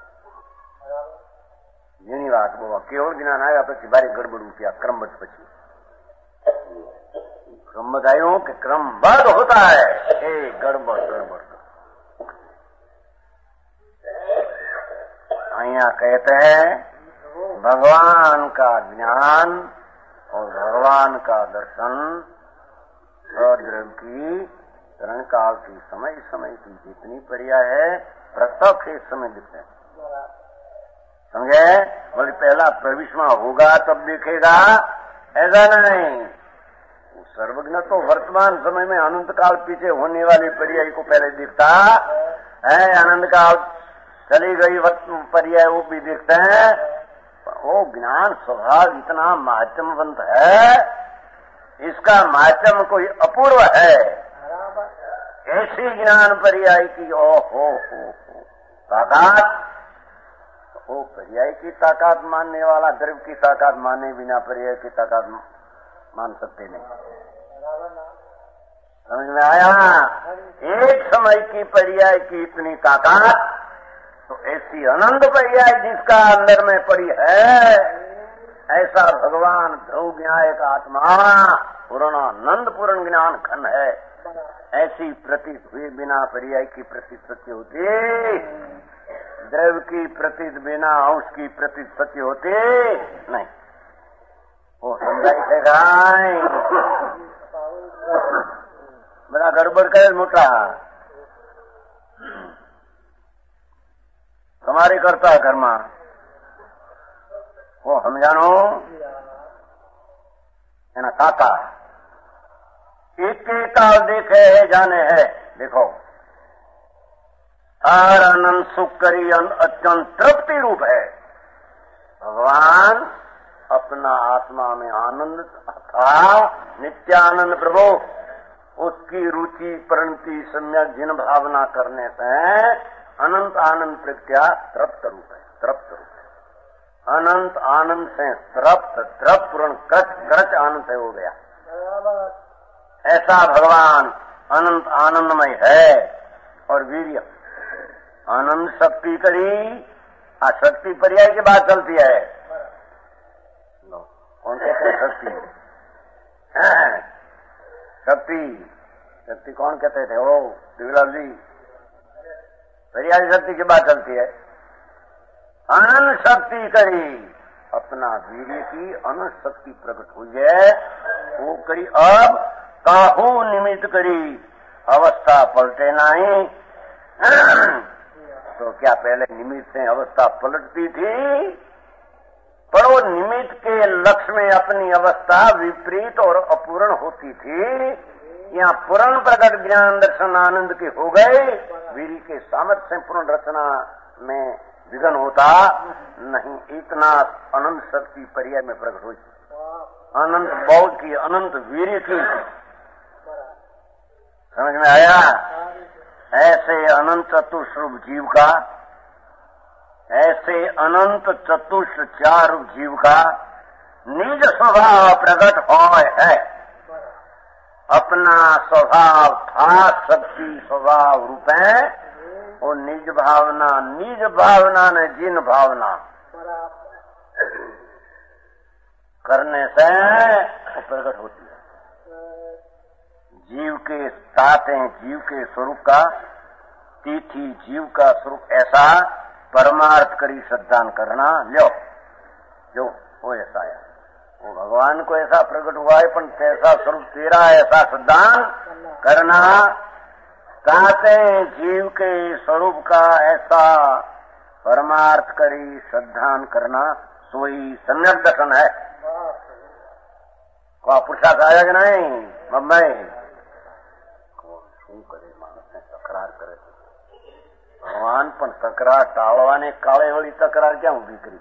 જેની વાત બહુ કેવળ જ્ઞાન આવ્યા પછી ભારે ગડબડ ઉઠ્યા क्रमबद्ध પછી क्रमबद्ध आयो कि क्रमबद्ध होता है ए गड़बड़ गड़बड़। અહીંયા कहते हैं भगवान का ज्ञान और भगवान का दर्शन सद्रव्य की तरंग काल की समय समय की जितनी पर्याय है प्रत्यक्ष एक समय दिखते हैं। समझे? बोले पहला प्रविश में होगा तब दिखेगा, ऐसा नहीं। सर्वज्ञ तो वर्तमान समय में अनंत काल पीछे होने वाली पर्याय को पहले दिखता है। अनंत काल चली गई पर्याय वो भी दिखते हैं। वो ज्ञान स्वभाव इतना माध्यमवंत है, इसका माध्यम कोई अपूर्व है। ऐसी ज्ञान पर्याय की ओ हो हो ताकत, वो पर्याय की ताकत मानने वाला द्रव्य की ताकत माने बिना पर्याय की ताकत मान सकते नहीं। समझ में आया? एक समय की पर्याय की इतनी ताकत, तो ऐसी अनंत पर्याय जिसका अंदर में पड़ी है, ऐसा भगवान ध्रुव ज्ञायक आत्मा पूर्णानंद पूर्ण ज्ञान खंड है। ऐसी प्रतीत हुई बिना पर्याय की प्रतीत सत्य होती, द्रव्य की प्रतीत बिना अंश की प्रतीत सत्य होती नहीं। वो समझाई थे गाय बड़ा गड़बड़ करे मोटा તમારી કરતા ઘરમાં वो हम जानो एना काका एक के काल देखे है जाने है। देखो हर आनंद सुख करी अत्यंत तृप्ति रूप है। भगवान अपना आत्मा में आनंद था, नित्यानंद प्रभु। उसकी रुचि प्रणति सम्यक जिन भावना करने से अनंत आनंद प्रज्ञा तृप्त रूप है। तृप्त रूप है अनंत आनंद से तृप्त तृप्त पूर्ण कृत कृत आनंद से हो गया। ऐसा भगवान अनंत आनंदमय है। और वीर्य आनंद शक्ति करी, आ शक्ति पर्याय की बात चलती है। कौन कहते हैं शक्ति? शक्ति शक्ति कौन कहते थे? ओ शिवलाल जी, पर्याय शक्ति की बात चलती है। अनंत शक्ति करी, अपना वीर्य की अनंत शक्ति प्रकट हुई है। वो करी अब काहू निमित्त करी, अवस्था पलटे नहीं। तो क्या पहले निमित्त से अवस्था पलटती थी? पड़ो निमित्त के लक्ष्य में अपनी अवस्था विपरीत और अपूर्ण होती थी, यहाँ पूर्ण प्रकट ज्ञान दर्शन आनंद के हो गए, वीर के सामर्थ्य से पूर्ण रचना में विघन होता नहीं। इतना अनंत शक्ति पर्याय में प्रकट हुई, अनंत बौद्ध की, अनंत वीर की। समझ में आया? ऐसे अनंत चतुष्रूप जीव का, ऐसे अनंत चतुष्ट चार रूप जीव का निज स्वभाव प्रकट हो है। अपना स्वभाव था शक्ति स्वभाव रूप है, और निज भावना, निज भावना ने जिन भावना करने से प्रकट होती है। जीव के ताते जीव के स्वरूप का, तिथि जीव का स्वरूप ऐसा परमार्थ करी श्रद्धान करना, लो जो वो ऐसा है, वो भगवान को ऐसा प्रकट हुआ है, पण कैसा स्वरूप तेरा ऐसा श्रद्धान करना। ताते जीव के स्वरूप का ऐसा परमार्थ करी श्रद्धान करना, सोई सम्यक दर्शन है। को पुरुषार्थ आया कि नहीं? मम्मी શું કરે માણસને તકરાર કરે છે? ભગવાન પણ તકરાર ટાળવાને કાળે વળી તકરાર ક્યાં ઉભી કરી?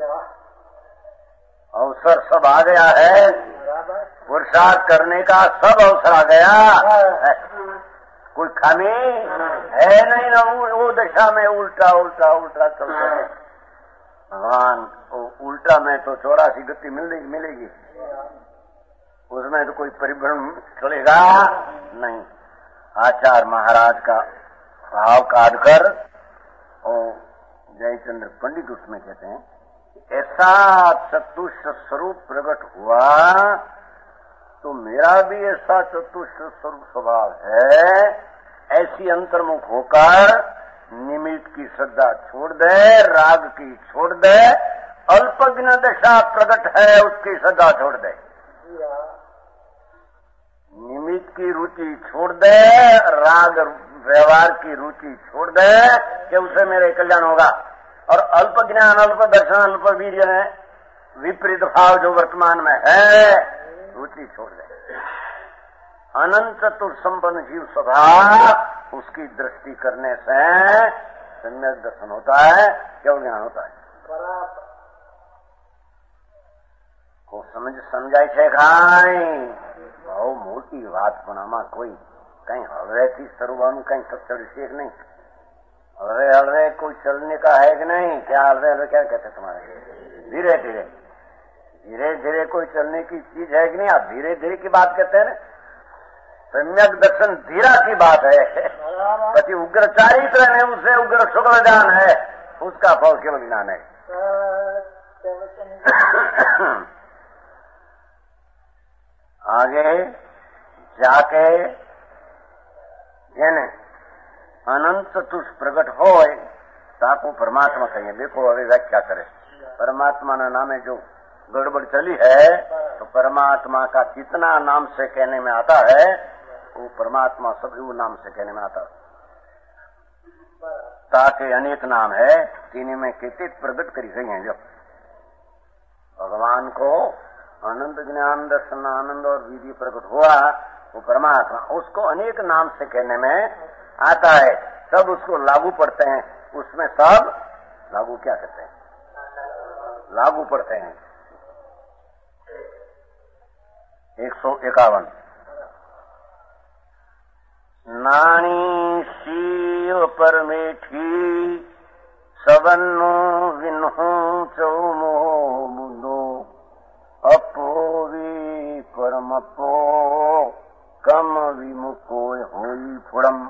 अवसर सब आ गया है, पुरुषार्थ करने का सब अवसर आ गया है। कोई खामी है नहीं ना, वो दशा में उल्टा उल्टा उल्टा चलता है। भगवान उल्टा में तो चौरासी गति मिलेगी मिलेगी, उसमें तो कोई परिभ्रम चलेगा नहीं। आचार्य महाराज का भाव काटकर और जयचंद्र पंडित उसमें कहते हैं, ऐसा चतुष्ट स्वरूप प्रकट हुआ तो मेरा भी ऐसा चतुष्ट स्वरूप स्वभाव है। ऐसी अंतर्मुख होकर निमित्त की श्रद्धा छोड़ दे, राग की छोड़ दे, अल्पज्ञ दशा प्रकट है उसकी श्रद्धा छोड़ दे, निमित्त की रुचि छोड़ दे, राग व्यवहार की रुचि छोड़ दे कि उसे मेरे कल्याण होगा। और अल्प ज्ञान, अल्प दर्शन, अल्प वीर्य है, विपरीत भाव जो वर्तमान में है, रुचि छोड़ दे। अनंत चतुर संपन्न जीव स्वभाव उसकी दृष्टि करने से सम्यक दर्शन होता है, केवल ज्ञान होता है। को समझ समझाय छे खाई बहु मोटी बात, पण आमा कोई कहीं हलवेथी शरूआत कहीं सत्सड़ से नहीं। हलवे हलवे कोई चलने का है कि नहीं? क्या हलवे हलवे क्या कहते तुम्हारे? धीरे धीरे धीरे धीरे कोई चलने की चीज है कि नहीं? आप धीरे धीरे की बात कहते हैं ना, सम्यक दर्शन धीरा की बात है। पति उग्र चारित्र है, उसे उग्र शुक्ल ज्ञान है, उसका फल केवल ज्ञान है। आगे जाके જેને અનંત ચતુષ પ્રગટ હોય તાકો परमात्मा कहिए। देखो अभी व्याख्या करे, परमात्मा ना नामे जो गड़बड़ चली है तो परमात्मा का कितना नाम से कहने में आता है, वो परमात्मा सभी वो नाम से कहने में आता है। ताके अनेक नाम है, तीन में कितने प्रकट करी गई हैं। जो भगवान को आनंद ज्ञान दर्शन आनंद और विधि प्रकट हुआ, वो परमात्मा उसको अनेक नाम से कहने में आता है, सब उसको लागू पड़ते हैं। उसमें सब लागू क्या कहते हैं? लागू पड़ते हैं। एक सौ इक्यावन नानी शिव परमेठी सवन्नो विन्हो चौमो मुदो अपो वी परमपो कम विमुको होई फुड़म।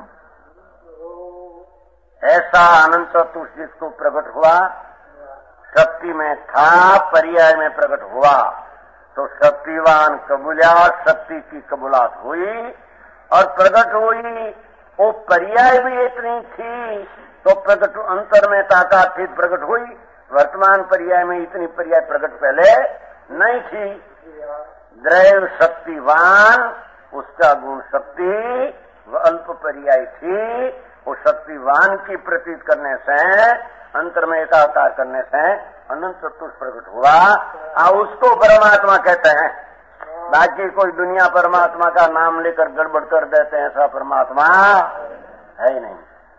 ऐसा अनंत चतुष जिसको प्रकट हुआ, शक्ति में था, पर्याय में प्रकट हुआ तो शक्तिवान कबूला, शक्ति की कबूलात हुई और प्रकट हुई। वो पर्याय भी इतनी थी तो प्रकट अंतर में ताकत थी, प्रकट हुई। वर्तमान पर्याय में इतनी पर्याय प्रकट पहले नहीं थी। दैव शक्तिवान, उसका गुण शक्ति वह अल्प पर्याय थी। वो शक्तिवान की प्रतीत करने से अंतर में एकाकार करने से अनंत चतुर्थ प्रकट हुआ, आ उसको परमात्मा कहते हैं। बाकी कोई दुनिया परमात्मा का नाम लेकर गड़बड़ कर देते हैं, ऐसा परमात्मा है ही नहीं।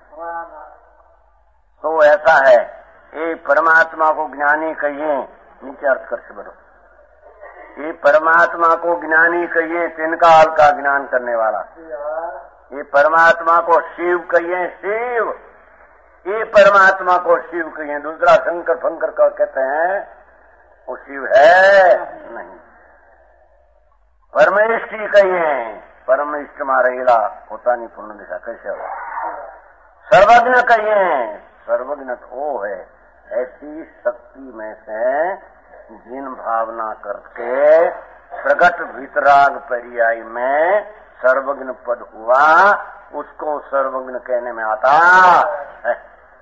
तो ऐसा है, ये परमात्मा को ज्ञानी कहिए, नीचे अर्थ कर से बढ़ो, ये परमात्मा को ज्ञानी कहिए, तीन काल का ज्ञान करने वाला। ये परमात्मा को शिव कहिए, शिव, ये परमात्मा को शिव कहिए। दूसरा शंकर फंकर का कहते हैं, वो शिव है नहीं। परमेष्टि कहिए, परमेष्ट मारेला होता नहीं पूर्ण दिशा कैसे हो। सर्वज्ञ कहिए, सर्वज्ञ वो है ऐसी शक्ति में से जिन भावना करके प्रगट वितराग पर्याय में सर्वज्ञ पद हुआ, उसको सर्वज्ञ कहने में आता है।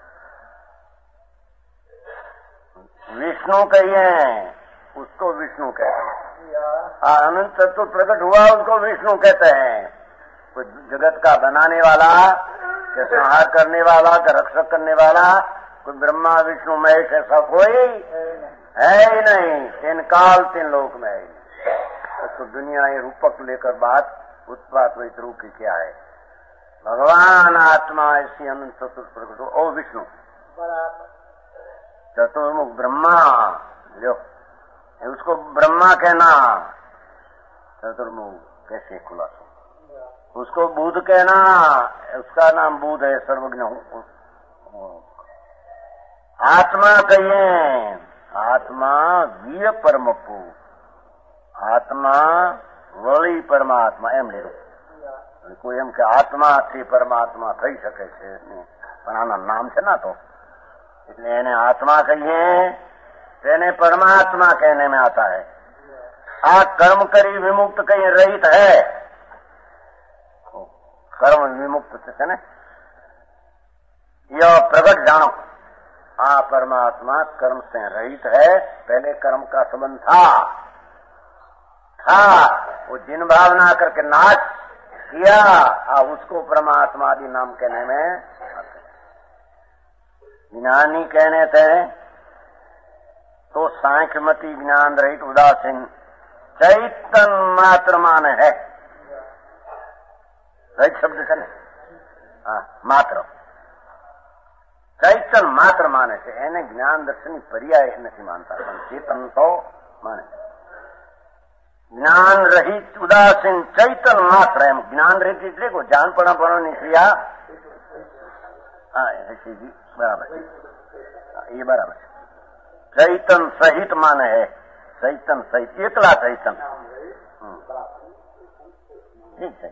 विष्णु कहिए, उसको विष्णु कहते हैं। अनंत चतुर्थ प्रकट हुआ, उसको विष्णु कहते हैं। कोई जगत का बनाने वाला, के संहार करने वाला, के रक्षक करने वाला, कोई ब्रह्मा विष्णु महेश ऐसा कोई है ही नहीं। तीन काल तीन लोक में है। तो दुनिया ये रूपक लेकर बात उत्पात वही रूप की क्या है। भगवान आत्मा ऐसी अनंत चतुर्थ प्रकट हो, ओ विष्णु चतुर्मुख ब्रह्मा, जो उसको ब्रह्मा कहना, चतुर्मुख कैसे खुलासा। उसको बुध कहना, उसका नाम बुध है, सर्वज्ञ हूं। आत्मा कहिए, आत्मा वीय परमपु, आत्मा वળી પરમાત્મા એમ લીધું. કોઈ એમ કે આત્માથી પરમાત્મા થઈ શકે છે, પણ આના નામ છે ના, તો એટલે એને આત્મા કહીએ, તેને પરમાત્મા कहने में आता है. आ कर्म करी विमुक्त कहीं रहित है, कर्म विमुक्त है ना, यह प्रकट जानो। आ परमात्मा कर्म से रहित है, पहले कर्म का संबंध था था वो जिन भावना करके नाश किया, आ उसको परमात्मा आदि नाम कहने में ज्ञानी कहने थे। तो सांख्यमती ज्ञान रहित उदासीन चैतन मात्र माने है, रहित शब्द से हाँ मात्र, चैतन मात्र माने से એને જ્ઞાન દર્શનની પર્યાય નથી માનતા, પણ ચેતન તો માને। જ્ઞાન રહિત ઉદાસીન ચૈતન માત્ર, એમ જ્ઞાન રહિત એટલે को જાણપણા પણની ક્રિયા, હા ऐसी जी बराबर है, ये बराबर है। चैतन सहित माने है, चैतन सहित एकला चैतन, ठीक है।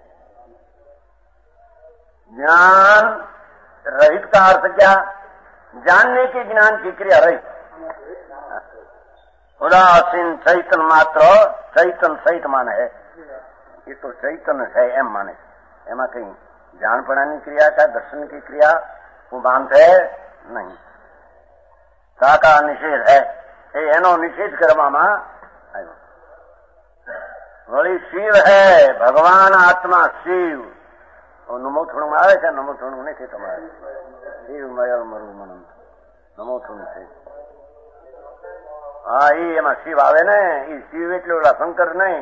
ज्ञान रहित का अर्थ क्या, जानने के ज्ञान की क्रिया रहित। उदासीन चैतन मात्र, चैतन सहित माने है, ये तो चैतन है एम माने, एमा कहीं जानपणाની क्रिया का दर्शन की क्रिया वो मानते नहीं। साका निषेध है, એ એનો નિષેધ કરવામાં આવ્યો। વળી શિવ है, भगवान आत्मा शिव, નમો થોડું આવે છે, નમો થોડું નથી તમારે, શિવ મયલ મરુ મનન નમો થોડું છે। હા એ એમાં શિવ આવે ને, એ શિવ એટલે ઓલા શંકર નહીં,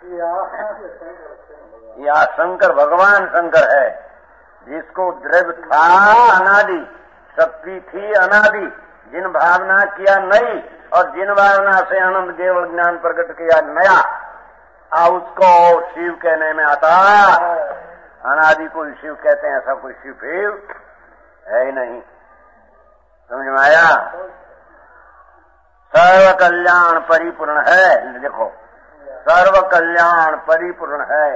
ये आ शंकर भगवान शंकर है, जिसको द्रव्य था अनादि, शक्ति थी अनादि, जिन भावना किया नई और जिन भावना से आनंद केवल ज्ञान प्रकट किया नया, आ उसको शिव कहने में आता। अनादि को शिव कहते हैं, ऐसा कोई शिव फिर है ही नहीं, समझ में आया। सर्व कल्याण परिपूर्ण है, देखो सर्व कल्याण परिपूर्ण है।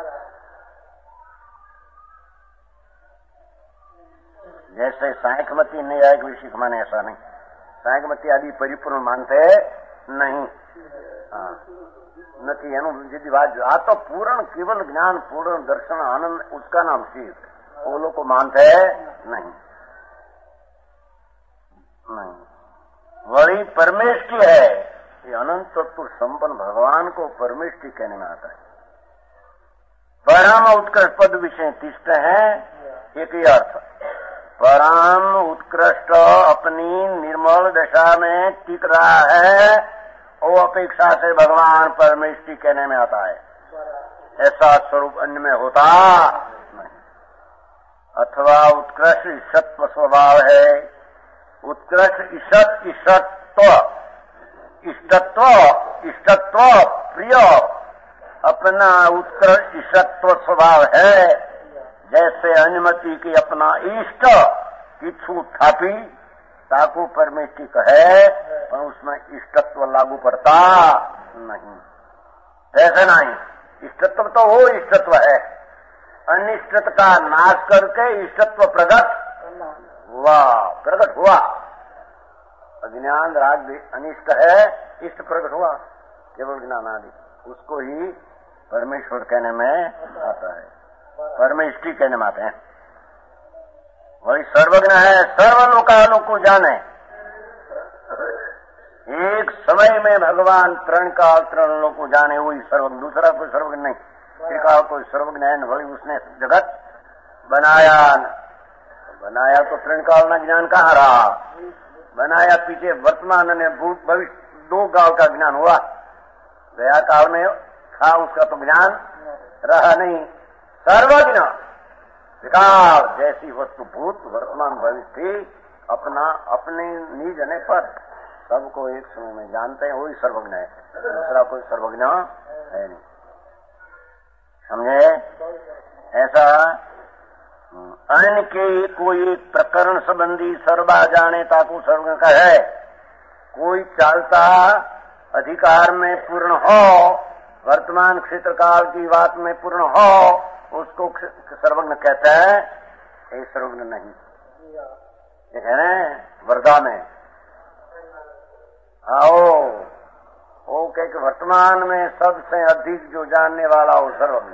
जैसे सांख्यमती न्यायिक विशिख माने, ऐसा नहीं, सांख्यमती आदि परिपूर्ण मानते नहीं, हाँ નથી એનું જે વાત। આ તો પૂર્ણ કેવલ જ્ઞાન, પૂર્ણ દર્શન, આનંદ, उसका नाम शिव, वो लोग को मानते नहीं नहीं। वही परमेष्टि है, ये अनंत तत्व संपन्न भगवान को परमेष्टि कहने में आता है। परम उत्कृष्ट पद विषय तिष्ठ है, एक ही अर्थ, परम उत्कृष्ट अपनी निर्मल दशा में टिक रहा है, वो अपेक्षा से भगवान परमेष्टि कहने में आता है। ऐसा स्वरूप अन्य में होता नहीं। अथवा उत्कृष्ट ईशत्व स्वभाव है। उत्कृष्ट ईशत ईशत्व इष्टत्व इष्टत्व प्रिय अपना उत्कृष्ट ईशत्व स्वभाव है। जैसे अनुमति की अपना इष्ट किच्छु थापी ताकू परमेष्टि कहे, पर उसमें इष्टत्व लागू पड़ता नहीं। ऐसे नहीं, इष्टत्व तो वो इष्टत्व है। अनिष्टत का नाश करके इष्टत्व प्रकट हुआ प्रकट हुआ। अज्ञान राग भी अनिष्ट है, इष्ट प्रकट हुआ केवल ज्ञान आदि, उसको ही परमेश्वर कहने में आता है, परमेष्टि कहने में आते हैं। वही सर्वज्ञ है, सर्वलोकालों को जाने। एक समय में भगवान त्रण काल त्रण लोक को जाने, वही सर्वज्ञ, दूसरा कोई सर्वज्ञ नहीं। त्रिकाल कोई सर्वज्ञ है, वही उसने जगत बनाया। बनाया तो त्रण काल ना ज्ञान कहाँ रहा, बनाया पीछे वर्तमान ने भूत भविष्य दो काल का ज्ञान हुआ। गया काल में था उसका तो ज्ञान रहा नहीं। सर्वज्ञ विकाल जैसी वस्तु भूत वर्तमान भविष्य थी, अपना अपने निज ने पर सबको एक समय में जानते हैं, वही सर्वज्ञ है। दूसरा कोई सर्वज्ञ है नहीं, समझे। ऐसा अन्य के कोई प्रकरण संबंधी सर्वा जाने ताकू सर्वज्ञ का है। कोई चालता अधिकार में पूर्ण हो, वर्तमान क्षेत्र काल की बात में पूर्ण हो, उसको सर्वज्ञ कहता है। ये सर्वज्ञ नहीं, ये कह रहे हैं वर्धा में आओ, वो कह के वर्तमान में सबसे अधिक जो जानने वाला हो सर्वज्ञ।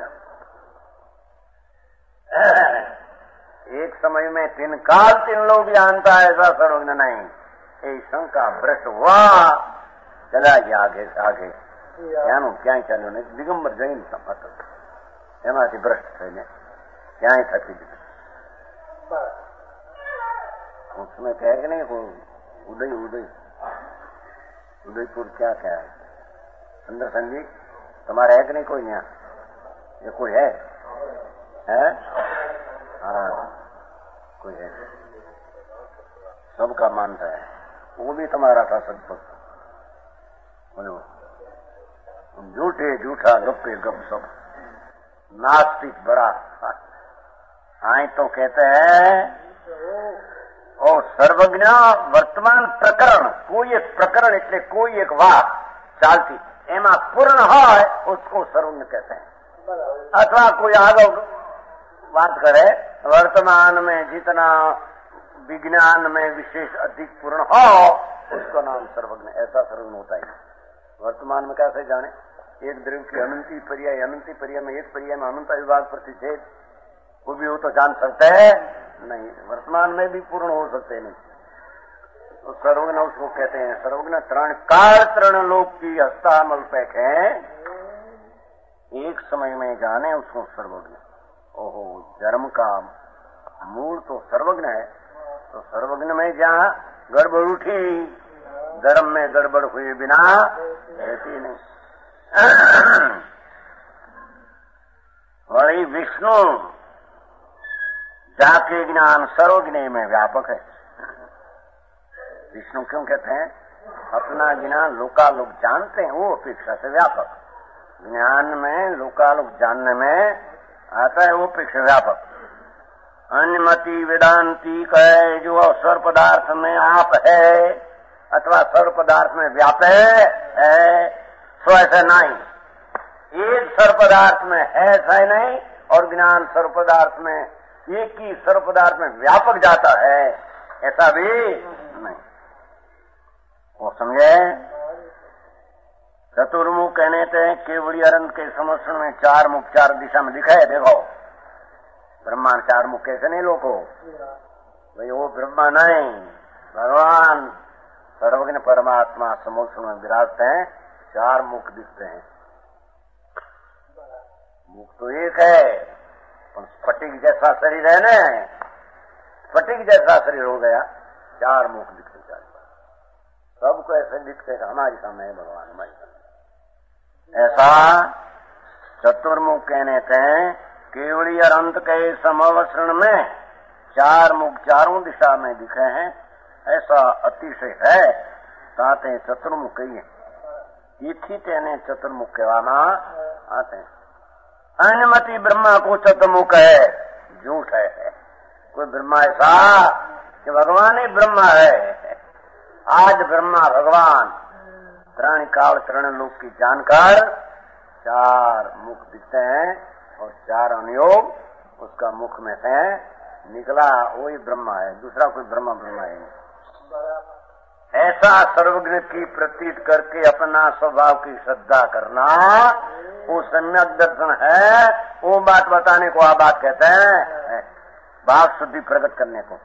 एक समय में तीन काल तीन लोग जानता है, ऐसा सर्वज्ञ नहीं। ये शंका भ्रष्ट हुआ, चला गया आगे से आगे, ક્યાંનું ક્યાંય ચાલ્યું નહીં। દિગંબર જૈન હતો, એમાંથી ભ્રષ્ટ થઈને ક્યાંય થકી દીધું। उसमें कहे कि नहीं वो उदय उदय उदयपुर क्या क्या है सुंदर संजी, तुम्हारा है कि नहीं कोई यहाँ? ये कोई है, है? हाँ कोई है, सबका मानता है। वो भी तुम्हारा था सदभक्त। झूठे झूठा गप्पे गप सब नास्तिक बड़ा। आए तो कहते हैं और सर्वज्ञ वर्तमान प्रकरण, कोई एक प्रकरण એટલે कोई एक बात चालती एमा पूर्ण है, उसको सर्वज्ञ कहते हैं। अथवा कोई आगे बात करे, वर्तमान में जितना विज्ञान में विशेष अधिक पूर्ण हो, उसका नाम सर्वज्ञ। ऐसा सर्वज्ञ होता है। वर्तमान में कैसे जाने, एक द्रव्य की अनंती पर्याय, अनंती पर्याय में एक पर्याय में अनंत विभाग प्रतिषेध, वो भी हो तो जान सकते हैं नहीं, वर्तमान में भी पूर्ण हो सकते नहीं। तो सर्वज्ञ उसको कहते हैं। सर्वज्ञ तरण काल तरण लोक की हस्तामल पैक है, एक समय में जाने उसको सर्वज्ञ। ओहो, जन्म का मूल तो सर्वज्ञ है, तो सर्वज्ञ में जहाँ गड़बड़ उठी, धर्म में गड़बड़ हुए बिना रहती नहीं। वही विष्णु जाके ज्ञान सर्वज्ञ में व्यापक है। विष्णु क्यों कहते हैं? अपना ज्ञान लोकालोक जानते हैं, वो अपेक्षा से व्यापक। ज्ञान में लोकालोक जानने में आता है, वो अपेक्षा व्यापक। अन्यमति वेदांती कहे जो स्वर पदार्थ में आप है अथवा सर्व पदार्थ में व्याप है, सो ऐसा नहीं। एक सर्व पदार्थ में है ऐसा नहीं, और ज्ञान सर्व पदार्थ में एक ही सर्व पदार्थ में व्यापक जाता है, ऐसा भी नहीं। वो समझे? चतुर्मुख कहने थे केवड़ी अरंत के समर्थन में चार मुख चार दिशा में दिखाए। देखो ब्रह्मांड चार मुख कैसे नहीं लोगो भाई, वो ब्रह्मा नहीं, भगवान सर्वज्ञ परमात्मा समोक्षण में विराजते हैं, चार मुख दिखते हैं। मुख तो एक है, स्फटिक जैसा शरीर है न, स्फटिक जैसा शरीर हो गया, चार मुख दिखते, चार सबको ऐसे दिखते हमारे सामने है भगवान, हमारे सामने। ऐसा चतुर्मुख कहने थे केवली और अंत के समवसरण में चार मुख चारों दिशा में दिखे हैं, ऐसा अतिशय है ताते चतुर्मुख कहिए। इथी तेने चतुर्मुख कहवाना आते हैं। अनुमति ब्रह्मा को चतुर्मुख है, झूठ है। कोई ब्रह्मा ऐसा कि भगवान ही ब्रह्मा है। आज ब्रह्मा भगवान प्राणी काल चरण लोक की जानकर चार मुख दिखते हैं और चार अनुयोग उसका मुख में से निकला, वही ब्रह्मा है, दूसरा कोई ब्रह्मा ब्रह्मा है नहीं। ऐसा सर्वज्ञ की प्रतीत करके अपना स्वभाव की श्रद्धा करना वो सम्यक दर्शन है। वो बात बताने को आप बात कहते हैं, भाव शुद्धि प्रकट करने को।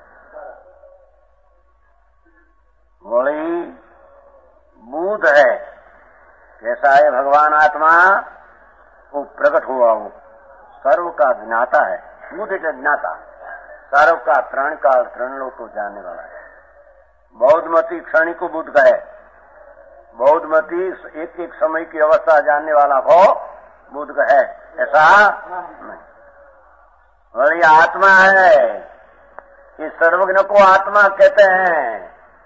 बोली बूध है, कैसा है भगवान आत्मा, वो प्रकट हुआ, वो सर्व का ज्ञाता है। बूध एक ज्ञाता, सर्व का त्रण काल त्रण लोक को जानने वाला है। बौद्धमती क्षणिक को बुद्ध का है, बौद्धमती एक एक समय की अवस्था जानने वाला को बुद्ध का है, ऐसा नहीं। और ये आत्मा है, इस सर्वज्ञ को आत्मा कहते हैं।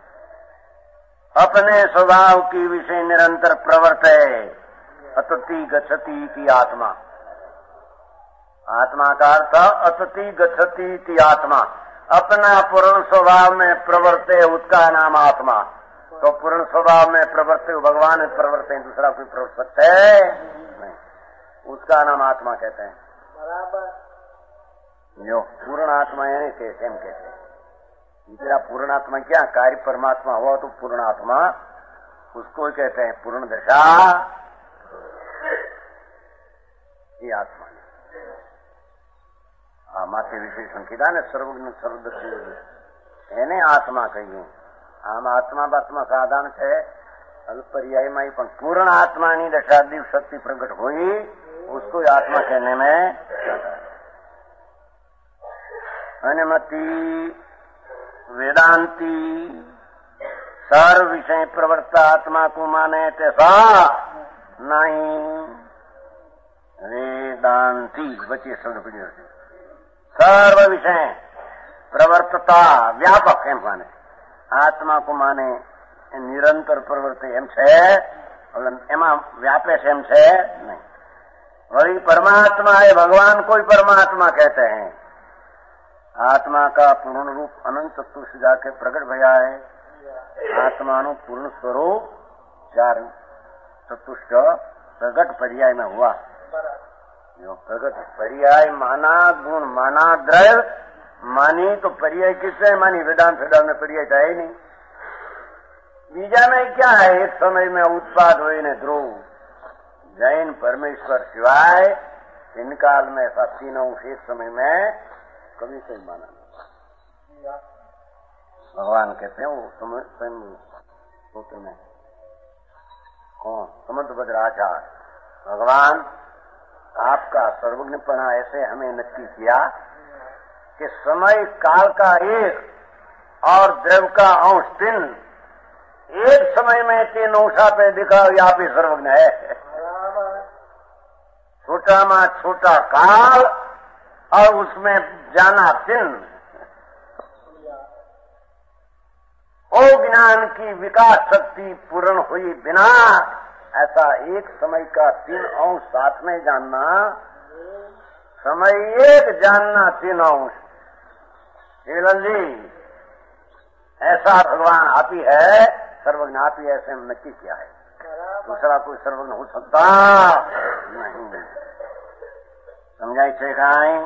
अपने स्वभाव की विषय निरंतर प्रवर्त है, अतति गच्छति की आत्मा। आत्मा का अर्थ अतति गच्छति की आत्मा, अपना पूर्ण स्वभाव में प्रवर्ते उसका नाम आत्मा। तो पूर्ण स्वभाव में प्रवर्ते भगवान प्रवर्ते, दूसरा कोई प्रवर्त सकते नहीं, उसका नाम आत्मा कहते हैं। बराबर जो पूर्ण आत्मा है कैसे हम कहते हैं, तेरा पूर्ण आत्मा क्या कार्य परमात्मा हुआ तो पूर्ण आत्मा उसको कहते हैं। पूर्ण दशा ये आत्मा माते विशेषण किया ने सर्वज्ञ सर्वदर्शी એને આત્મા કહીએ। આમ આત્મા બાત્મા સાધારણ છે અલ્પર્યાયમાં, પણ પૂર્ણ આત્માની દશા દિવ્ય શક્તિ પ્રગટ हुई उसको आत्मा कहने में। अनुमति वेदांती सर्व विषय प्रवर्ता आत्मा को माने तैसा नहीं। वेदांती बच्चे शब्द पड़ी होती, सर्व विषय प्रवर्तता व्यापक एम माने, आत्मा को माने निरंतर प्रवर्ते एम छे, एमा व्यापे से एम छे नहीं। वही परमात्मा है, भगवान को ही परमात्मा कहते हैं। आत्मा का पूर्ण रूप अनंत चतुष्ट जाके प्रकट भया है। आत्मा नु पूर्ण स्वरूप चार चतुष्ट प्रगट पर्याय में हुआ। जो प्रगट पर्याय माना गुण माना द्रव्य मानी, तो पर्याय किससे मानी, वेदांत वेदांत में पर्याय था ही नहीं। बीजा में क्या है, एक समय में उत्पाद हुए ने ध्रुव जैन परमेश्वर सिवाय इन काल में ऐसा तीनों एक समय में कभी कोई माना नहीं। भगवान कहते हैं वो समय सूत्र में कौन समुद्रभद्र आचार्य, भगवान आपका सर्वज्ञपना ऐसे हमें नक्की किया कि समय काल का एक और द्रव्य का अंश तीन एक समय में तीन अंशा पे दिखा, आप ही सर्वज्ञ है। छोटा में छोटा काल और उसमें जाना तीन, ओ ज्ञान की विकास शक्ति पूर्ण हुई बिना ऐसा एक समय का तीन अंश साथ में जानना, समय एक जानना तीन अंश। हेलन जी ऐसा भगवान आप ही है, सर्वज्ञ आप ही ऐसे नक्की किया है, दूसरा कोई सर्वज्ञ हो सकता नहीं। समझाई छे काई?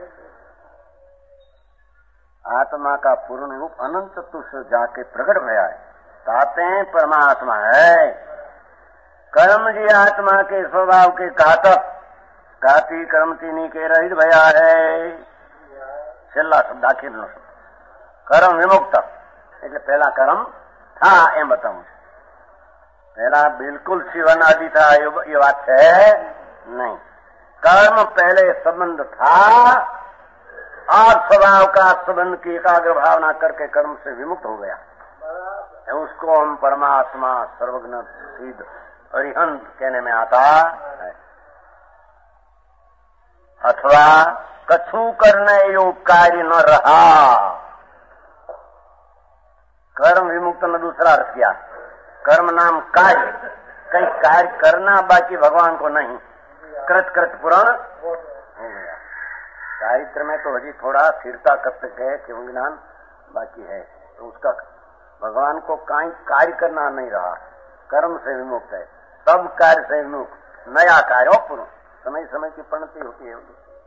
आत्मा का पूर्ण रूप अनंत तुष जाके प्रकट भया है, ताते परमात्मा है। कर्म जी आत्मा के स्वभाव के घातक, घाती कर्म तीनी के रहित भया है। छेल्ला शब्द आखिर नो शब्द कर्म विमुक्त, એટલે પહેલા કર્મ था એમ बताऊं। पहला बिल्कुल जीवन आदि था ये बात है नहीं, कर्म पहले संबंध था आप स्वभाव का संबंध की एकाग्र भावना करके कर्म से विमुक्त हो गया, उसको हम परमात्मा सर्वज्ञ सिद्ध अरिहंत कहने में आता है। अथवा कछु करने योग कार्य न रहा, कर्म विमुक्त ने दूसरा अर्थ किया। कर्म नाम कार्य, कहीं कार्य करना बाकी भगवान को नहीं, कृत कृत पूर्ण हो गया। चारित्र में तो अभी थोड़ा स्थिरता कर्तक है, केवल ज्ञान बाकी है, तो उसका भगवान को कहीं कार्य करना नहीं रहा, कर्म से विमुक्त है, सब कार्य से विमुक्त, नया कार्य और पूर्ण समय समय की प्रणति होती है।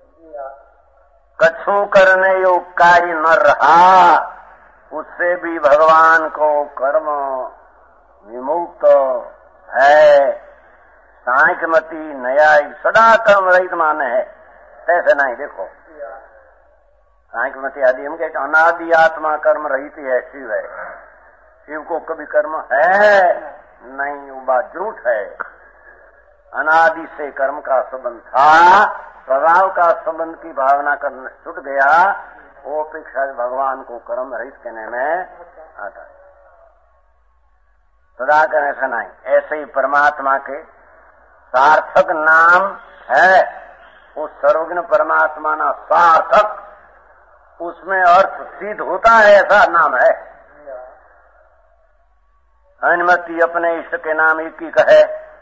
कछु करने योग कार्य न रहा, उससे भी भगवान को कर्म विमुक्त है। सांख्यमति न्यायिक सदा कर्म रहित माने है, ऐसे नहीं। देखो सांख्यमति आदि हम कहते अनादि आत्मा कर्म रहित है, शिव है, शिव को कभी कर्म है नहीं, वो बात झूठ है। अनादि से कर्म का संबंध था, स्वभाव का संबंध की भावना करना छूट गया, वो अपेक्षा भगवान को कर्म रहित कहने में आता है। सदा कर ऐसा नहीं, ऐसे ही परमात्मा के सार्थक नाम है, उस सर्वज्ञ परमात्मा ना सार्थक, उसमें अर्थ सिद्ध होता है, ऐसा नाम है। अनुमति अपने इष्ट के नाम एक ही कहे,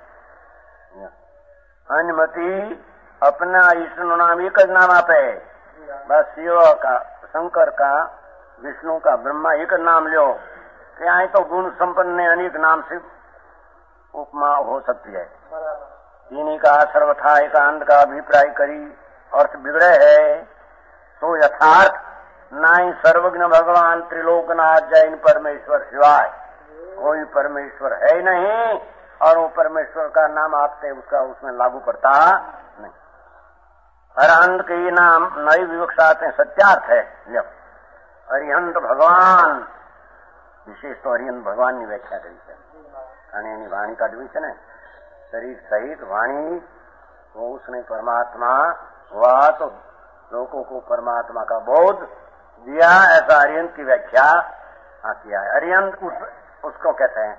अनुमति अपना इष्ट नाम एक ज नाम आपे, बस शिव का, शंकर का, विष्णु का, ब्रह्मा एक नाम लो, क्या तो गुण संपन्न ने अनेक नाम से उपमा हो सकती है। इन्हीं का सर्वथा एकांत का अभिप्राय करी अर्थ बिगड़े है, तो यथार्थ नाई सर्वज्ञ भगवान त्रिलोकनाथ जैन परमेश्वर सिवाय कोई परमेश्वर है नहीं, और वो परमेश्वर का नाम आपसे उसका उसमें लागू पड़ता नहीं। अरहंत के ये नाम नई विवक्षाते सत्यार्थ है। अरिहंत भगवान, विशेष तो अरिहंत भगवान की व्याख्या करी है, અને वाणी का है, शरीर सहित वाणी, वो उसने परमात्मा हुआ तो लोगों को परमात्मा का बोध दिया, ऐसा अरिहंत की व्याख्या किया है। अरिहंत उस, उसको कहते हैं,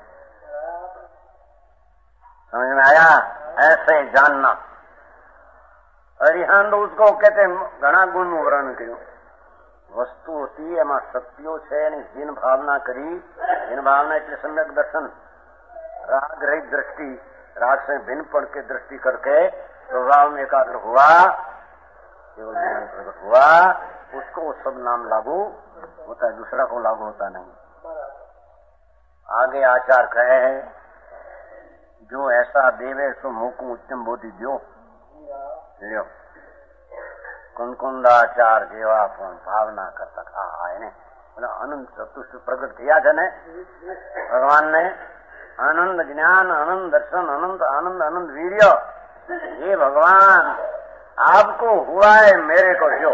समझ में आया, ऐसे जानना। अरिहंत उसको कहते हैं घना गुण वर्णन કર્યું, વસ્તુ હતી એમાં શક્તિઓ છે એની જીન ભાવના કરી, જીન ભાવના એટલે सम्यक दर्शन, राग रहित दृष्टि, राग से भिन्न पड़ के दृष्टि करके स्वभाव में एकाग्र हुआ, केवल ज्ञान प्रकट हुआ, उसको सब नाम लागू होता है, दूसरा को लागू होता नहीं। आगे आचार कहे है, जो ऐसा देवे सो मुख उत्तम बोधि दो લ્યો, કુંકુંદાચાર જેવા પણ ભાવના કરતા હા એને અનંત ચતુષ્ટ પ્રગટ થયા છે ને ભગવાન ને, आनंद ज्ञान, आनंद दर्शन, अनंत आनंद, आनंद वीर्य, ये भगवान आपको हुआ है, मेरे को जो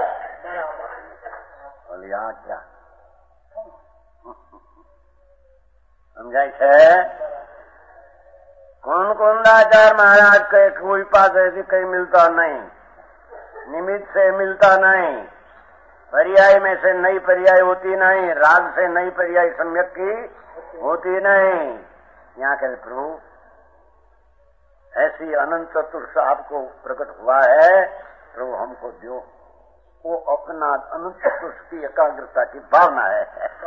बोलिया क्या समझाय છે। कौन कुंदाचार महाराज के कोई पास ऐसी कहीं मिलता नहीं, निमित्त से मिलता नहीं, पर्याय में से नई पर्याय होती नहीं, राग से नई पर्याय सम्यक की होती नहीं। यहाँ के प्रभु ऐसी अनंत चतुर्थ आपको प्रकट हुआ है, प्रभु हमको दो, वो अपना अनंत चतुर्थ की एकाग्रता की भावना है।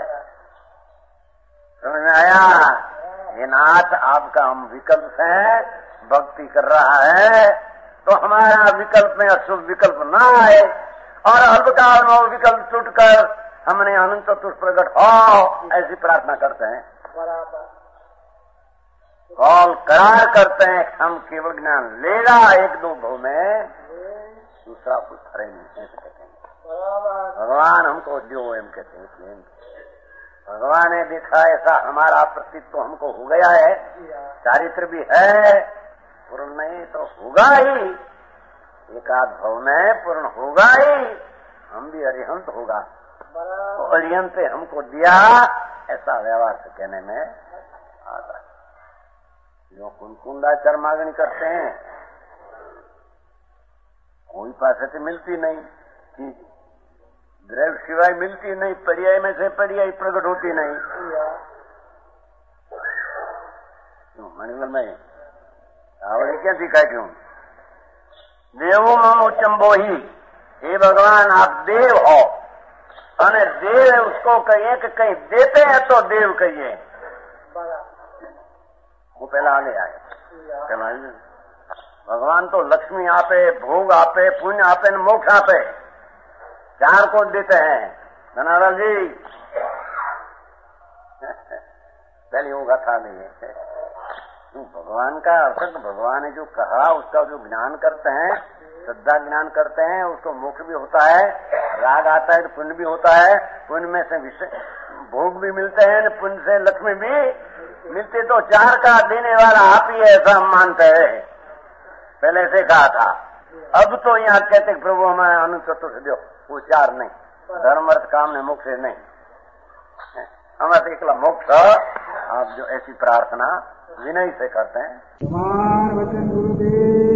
समझ में आया? ये नाथ आपका हम विकल्प से भक्ति कर रहा है, तो हमारा विकल्प में अशुभ विकल्प ना आए, और अल्पकाल में विकल्प छूटकर हमने अनंत चतुर्थ प्रकट हो, ऐसी प्रार्थना करते हैं। कॉल करार करते हैं, हम केवल ज्ञान लेगा एक दो भाव में, दूसरा कुछ खड़े नहीं ऐसे कहते हैं। भगवान हमको दो एम कहते हैं, भगवान ने देखा ऐसा हमारा प्रतित्व हमको हो गया है, चारित्र भी है, पूर्ण नहीं तो होगा ही, एकाध भाव में पूर्ण होगा ही, हम भी अरिहंत होगा, तो अरिहंत हमको दिया, ऐसा व्यवहार से कहने में आता है। जो कुंकुंदाचार मांगनी करते हैं, कोई पास से मिलती नहीं, द्रव्य सिवाय मिलती नहीं, पर्याय में से पर्याय प्रकट होती नहीं। मणिमल में आवड़ी क्या दिखाई क्यों? देवो मम उच्चम्बो ही, हे भगवान आप देव हो, अने देव उसको कहिए कि कहीं देते हैं तो देव कहिए। वो पहला आगे आए, पहला भगवान तो लक्ष्मी आपे, भोग आपे, पुण्य आपे, मोक्ष आपे, चार को देते हैं। धनालाल जी पहले वो कथा नहीं है। भगवान का अर्थ भगवान ने जो कहा उसका जो ज्ञान करते हैं, श्रद्धा ज्ञान करते हैं, उसको मोक्ष भी होता है, राग आता है तो पुण्य भी होता है, पुण्य में से विषय भोग भी मिलते हैं, पुण्य से लक्ष्मी भी मिलती। तो चार का देने वाला आप ही ऐसा हम मानते हैं, पहले से कहा था। अब तो यहाँ कहते प्रभु हमें अनुचतुर्थ दो, वो चार नहीं, धर्म अर्थ काम ने मोक्ष नहीं, हमें एकला मोक्ष। आप जो ऐसी प्रार्थना विनय से करते हैं। वचन गुरुदेव